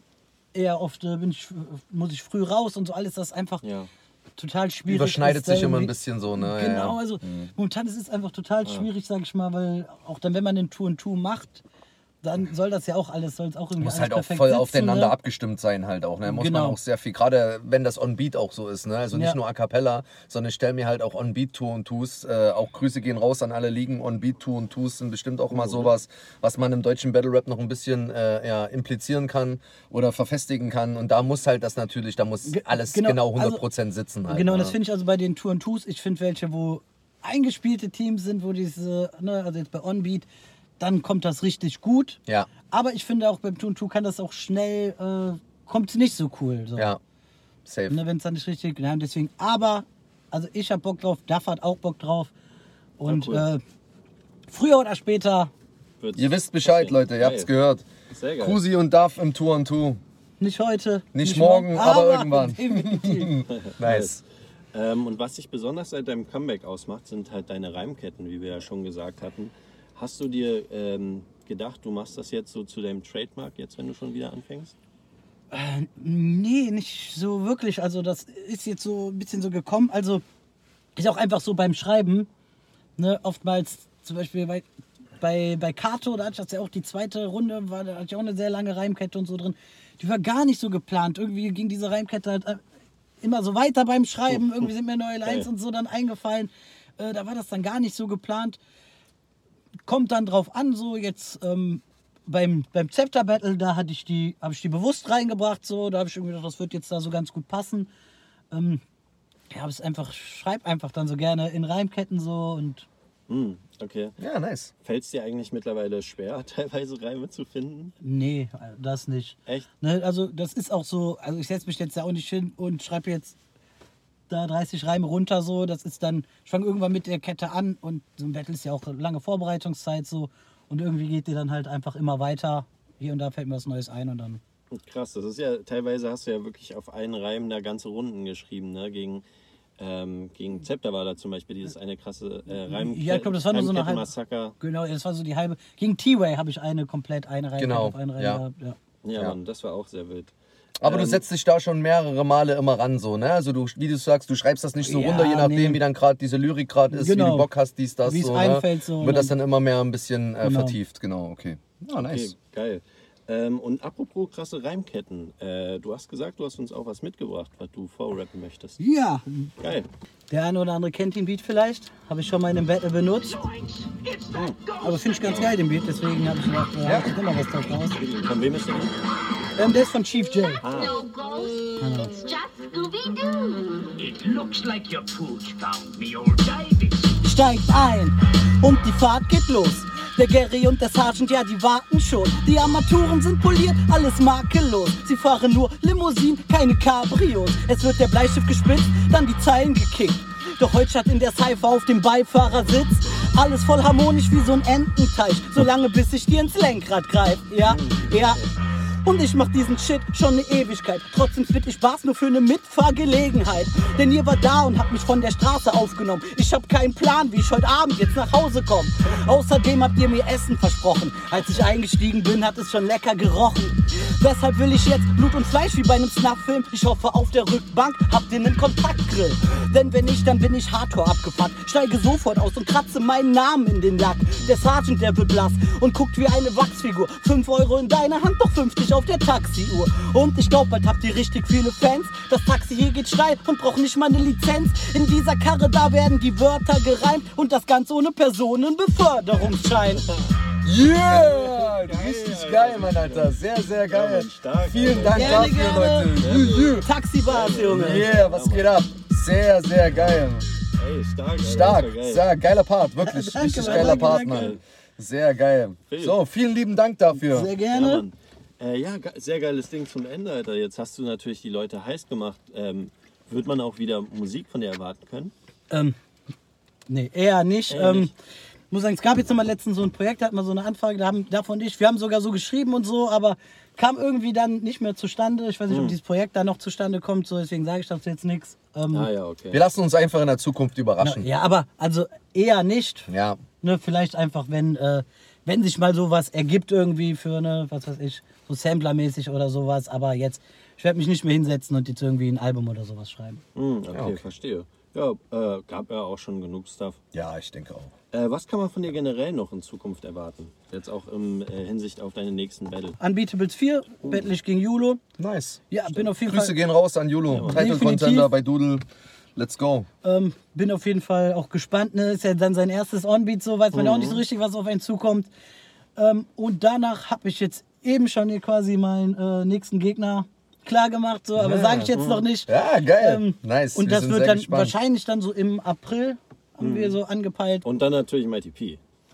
eher oft muss ich früh raus und so alles, das ist einfach total schwierig. Überschneidet sich immer ein bisschen so, ne? Genau, also momentan ist es einfach total schwierig, sag ich mal, weil auch dann, wenn man den Tour und Tour macht, dann soll das ja auch alles, soll es auch irgendwie muss alles halt auch perfekt voll sitzen, aufeinander ne? abgestimmt sein halt auch, ne? Muss Genau. man auch sehr viel, gerade wenn das On-Beat auch so ist, ne? Also nicht Ja. nur A Cappella, sondern ich stelle mir halt auch On-Beat Tour und Tours, auch Grüße gehen raus an alle Ligen, On-Beat Tour und Tours sind bestimmt auch mal sowas, was man im deutschen Battle Rap noch ein bisschen implizieren kann oder verfestigen kann und da muss halt das natürlich, da muss alles genau 100% sitzen halt. Genau, ne? das finde ich also bei den Tour und Tours, ich finde welche, wo eingespielte Teams sind, wo diese, ne, also jetzt bei On-Beat, dann kommt das richtig gut. Ja. Aber ich finde auch beim Tour und Tour kann das auch schnell, kommt es nicht so cool. So. Ja, safe. Ne, wenn es dann nicht richtig, ja, deswegen, aber, also ich habe Bock drauf, Duff hat auch Bock drauf und cool. Früher oder später, Ihr wisst Bescheid, Leute, ihr habt's gehört. Sehr geil. Kusi und Duff im Tour und Tour. nicht heute, Nicht morgen, aber irgendwann. definitiv. Nice. Und was dich besonders seit deinem Comeback ausmacht, sind halt deine Reimketten, wie wir ja schon gesagt hatten. Hast du dir gedacht, du machst das jetzt so zu deinem Trademark, jetzt wenn du schon wieder anfängst? Nee, nicht so wirklich. Also das ist jetzt so ein bisschen so gekommen. Also ist auch einfach so beim Schreiben. Ne, oftmals zum Beispiel bei Kato, da hatte ich das ja auch die zweite Runde, da hatte ich auch eine sehr lange Reimkette und so drin. Die war gar nicht so geplant. Irgendwie ging diese Reimkette halt immer so weiter beim Schreiben. Irgendwie sind mir neue Lines und so dann eingefallen. Da war das dann gar nicht so geplant. Kommt dann drauf an, so jetzt beim Zepter Battle, da habe ich die bewusst reingebracht, so, da habe ich irgendwie gedacht, das wird jetzt da so ganz gut passen. Ja, schreib einfach dann so gerne in Reimketten so und. Okay. Ja, nice. Fällt es dir eigentlich mittlerweile schwer, teilweise Reime zu finden? Nee, das nicht. Echt? Ne, also das ist auch so, also ich setze mich jetzt ja auch nicht hin und schreibe jetzt da 30 Reime runter so, das ist dann, ich fange irgendwann mit der Kette an und so ein Battle ist ja auch lange Vorbereitungszeit so und irgendwie geht die dann halt einfach immer weiter, hier und da fällt mir was Neues ein und dann... Krass, das ist ja, teilweise hast du ja wirklich auf einen Reim da ganze Runden geschrieben, ne? Gegen Zepter war da zum Beispiel dieses eine krasse Ja, ich glaube, das war nur so eine halbe... Massaker. Genau, das war so die halbe... Gegen T-Way habe ich eine Reihe Genau, auf einen Reim ja. gehabt, ja. Ja, Ja. Mann, das war auch sehr wild. Aber du setzt dich da schon mehrere Male immer ran, so, ne? Also wie du sagst, du schreibst das nicht so Ja, runter, je nachdem, nee. wie dann gerade diese Lyrik gerade ist, wie Genau. du Bock hast, dies, das, Wie es so, einfällt, ne? so, Wird ne? das dann immer mehr ein bisschen Genau. vertieft, genau, okay. Ja, Okay, nice. geil. Und apropos krasse Reimketten, du hast gesagt, du hast uns auch was mitgebracht, was du vorrappen möchtest. Ja, Geil. der eine oder andere kennt den Beat vielleicht. Habe ich schon mal in einem Battle benutzt. Aber finde ich ganz geil, den Beat. Deswegen habe ich gedacht, ja, ich immer was drauf raus. Von wem ist der? Der ist von Chief J. No ghost, it's just Scooby-Doo. It looks like your pooch found me old Davy. Steigt ein und die Fahrt geht los. Der Gary und der Sergeant, ja, die warten schon. Die Armaturen sind poliert, alles makellos. Sie fahren nur Limousinen, keine Cabrios. Es wird der Bleistift gespitzt, dann die Zeilen gekickt. Doch heute statt in der Cypher auf dem Beifahrersitz alles voll harmonisch wie so ein Ententeich. Solange bis ich dir ins Lenkrad greif. Ja, ja. Und ich mach diesen Shit schon eine Ewigkeit. Trotzdem spit ich Bars nur für eine Mitfahrgelegenheit. Denn ihr war da und habt mich von der Straße aufgenommen. Ich hab keinen Plan, wie ich heute Abend jetzt nach Hause komme. Außerdem habt ihr mir Essen versprochen. Als ich eingestiegen bin, hat es schon lecker gerochen. Deshalb will ich jetzt Blut und Fleisch wie bei einem Snuff-Film. Ich hoffe, auf der Rückbank habt ihr einen Kontaktgrill. Denn wenn nicht, dann bin ich Hardcore abgefahren. Steige sofort aus und kratze meinen Namen in den Lack. Der Sergeant, der wird blass und guckt wie eine Wachsfigur. 5 Euro in deiner Hand, doch 50 auf der Taxiuhr. Und ich glaub, bald habt ihr richtig viele Fans. Das Taxi hier geht steil und braucht nicht mal eine Lizenz. In dieser Karre, da werden die Wörter gereimt. Und das Ganze ohne Personenbeförderungsschein. Yeah! Richtig geil, Mann, Alter. Sehr, sehr geil. Mann, stark, Vielen Alter. Dank Gerne, dafür, gerne. Leute. Taxibars, Junge. Yeah, was geht ab? Sehr, sehr geil. Ey, stark. Alter, Stark, das war geil. sehr geiler Part, wirklich. Danke, Richtig Mann, geiler danke, Part, danke. Mann. Sehr geil. So, vielen lieben Dank dafür. Sehr Ja, gerne. Mann. Sehr geiles Ding zum Ende, Alter. Jetzt hast du natürlich die Leute heiß gemacht. Wird man auch wieder Musik von dir erwarten können? Nee, eher nicht. Eher nicht. Muss sagen, es gab jetzt noch mal letztens so ein Projekt, da hat man so eine Anfrage, wir haben sogar so geschrieben und so, aber kam irgendwie dann nicht mehr zustande. Ich weiß nicht, ob dieses Projekt da noch zustande kommt, so deswegen sage ich dazu jetzt nichts. Ja, okay. Wir lassen uns einfach in der Zukunft überraschen. Ja, aber also eher nicht. Ja. Ne, vielleicht einfach, wenn wenn sich mal sowas ergibt irgendwie für eine, was weiß ich, so Sampler-mäßig oder sowas. Aber jetzt, ich werde mich nicht mehr hinsetzen und jetzt irgendwie ein Album oder sowas schreiben. Okay, verstehe. Ja, gab ja auch schon genug Stuff. Ja, ich denke auch. Was kann man von dir generell noch in Zukunft erwarten? Jetzt auch in Hinsicht auf deine nächsten Battle. Unbeatables 4, Battle ich gegen Julo. Nice. Ja, bin auf jeden Grüße Fall... gehen raus an Julo. Title Definitiv. Contender bei Doodle. Let's go. Bin auf jeden Fall auch gespannt. Ne? Ist ja dann sein erstes Onbeat, so weiß man ja auch nicht so richtig, was auf einen zukommt. Und danach habe ich jetzt eben schon hier quasi meinen nächsten Gegner klar gemacht, so, aber sage ich jetzt noch nicht. Ja, geil. Nice. Und Wir das sind wird sehr dann gespannt. wahrscheinlich dann so im April, haben wir so angepeilt. Und dann natürlich Mighty P.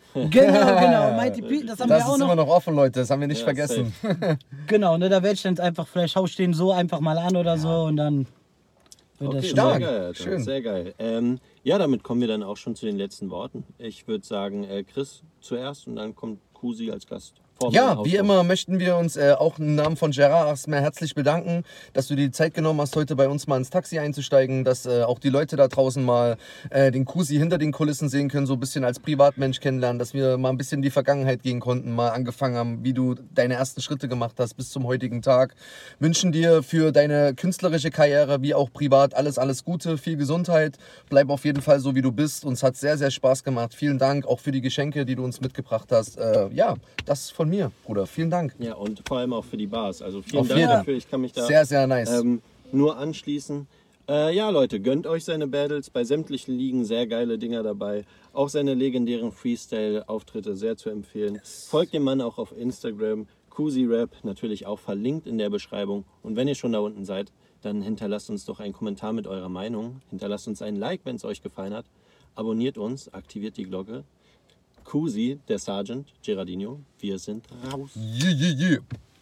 Genau, Mighty P, das haben Das wir auch ist noch. immer noch offen, Leute. Das haben wir nicht Ja, vergessen. Genau, ne, da werde ich dann einfach, vielleicht hau ich den so einfach mal an oder so und dann wird das Okay, schon. sehr Stark. geil, Alter. Schön. Sehr geil. Ja, damit kommen wir dann auch schon zu den letzten Worten. Ich würde sagen, Chris zuerst und dann kommt Kusi als Gast. Vor meinem Ja, wie Auftritt. immer möchten wir uns auch im Namen von Gerard erstmal herzlich bedanken, dass du dir die Zeit genommen hast, heute bei uns mal ins Taxi einzusteigen, dass auch die Leute da draußen mal den Kusi hinter den Kulissen sehen können, so ein bisschen als Privatmensch kennenlernen, dass wir mal ein bisschen in die Vergangenheit gehen konnten, mal angefangen haben, wie du deine ersten Schritte gemacht hast bis zum heutigen Tag. Wünschen dir für deine künstlerische Karriere wie auch privat alles Gute, viel Gesundheit. Bleib auf jeden Fall so, wie du bist. Uns hat sehr, sehr Spaß gemacht. Vielen Dank auch für die Geschenke, die du uns mitgebracht hast. Ja, das von mir, Bruder. Vielen Dank. Ja, und vor allem auch für die Bars. Also vielen Auf Dank jeden. dafür. Ich kann mich da Sehr, sehr nice. nur anschließen. Ja, Leute, gönnt euch seine Battles. Bei sämtlichen Ligen sehr geile Dinger dabei. Auch seine legendären Freestyle-Auftritte sehr zu empfehlen. Folgt dem Mann auch auf Instagram. Kusi Rap, natürlich auch verlinkt in der Beschreibung. Und wenn ihr schon da unten seid, dann hinterlasst uns doch einen Kommentar mit eurer Meinung. Hinterlasst uns einen Like, wenn es euch gefallen hat. Abonniert uns, aktiviert die Glocke. Kusi, der Sergeant, Gerardino, wir sind raus. Yeah.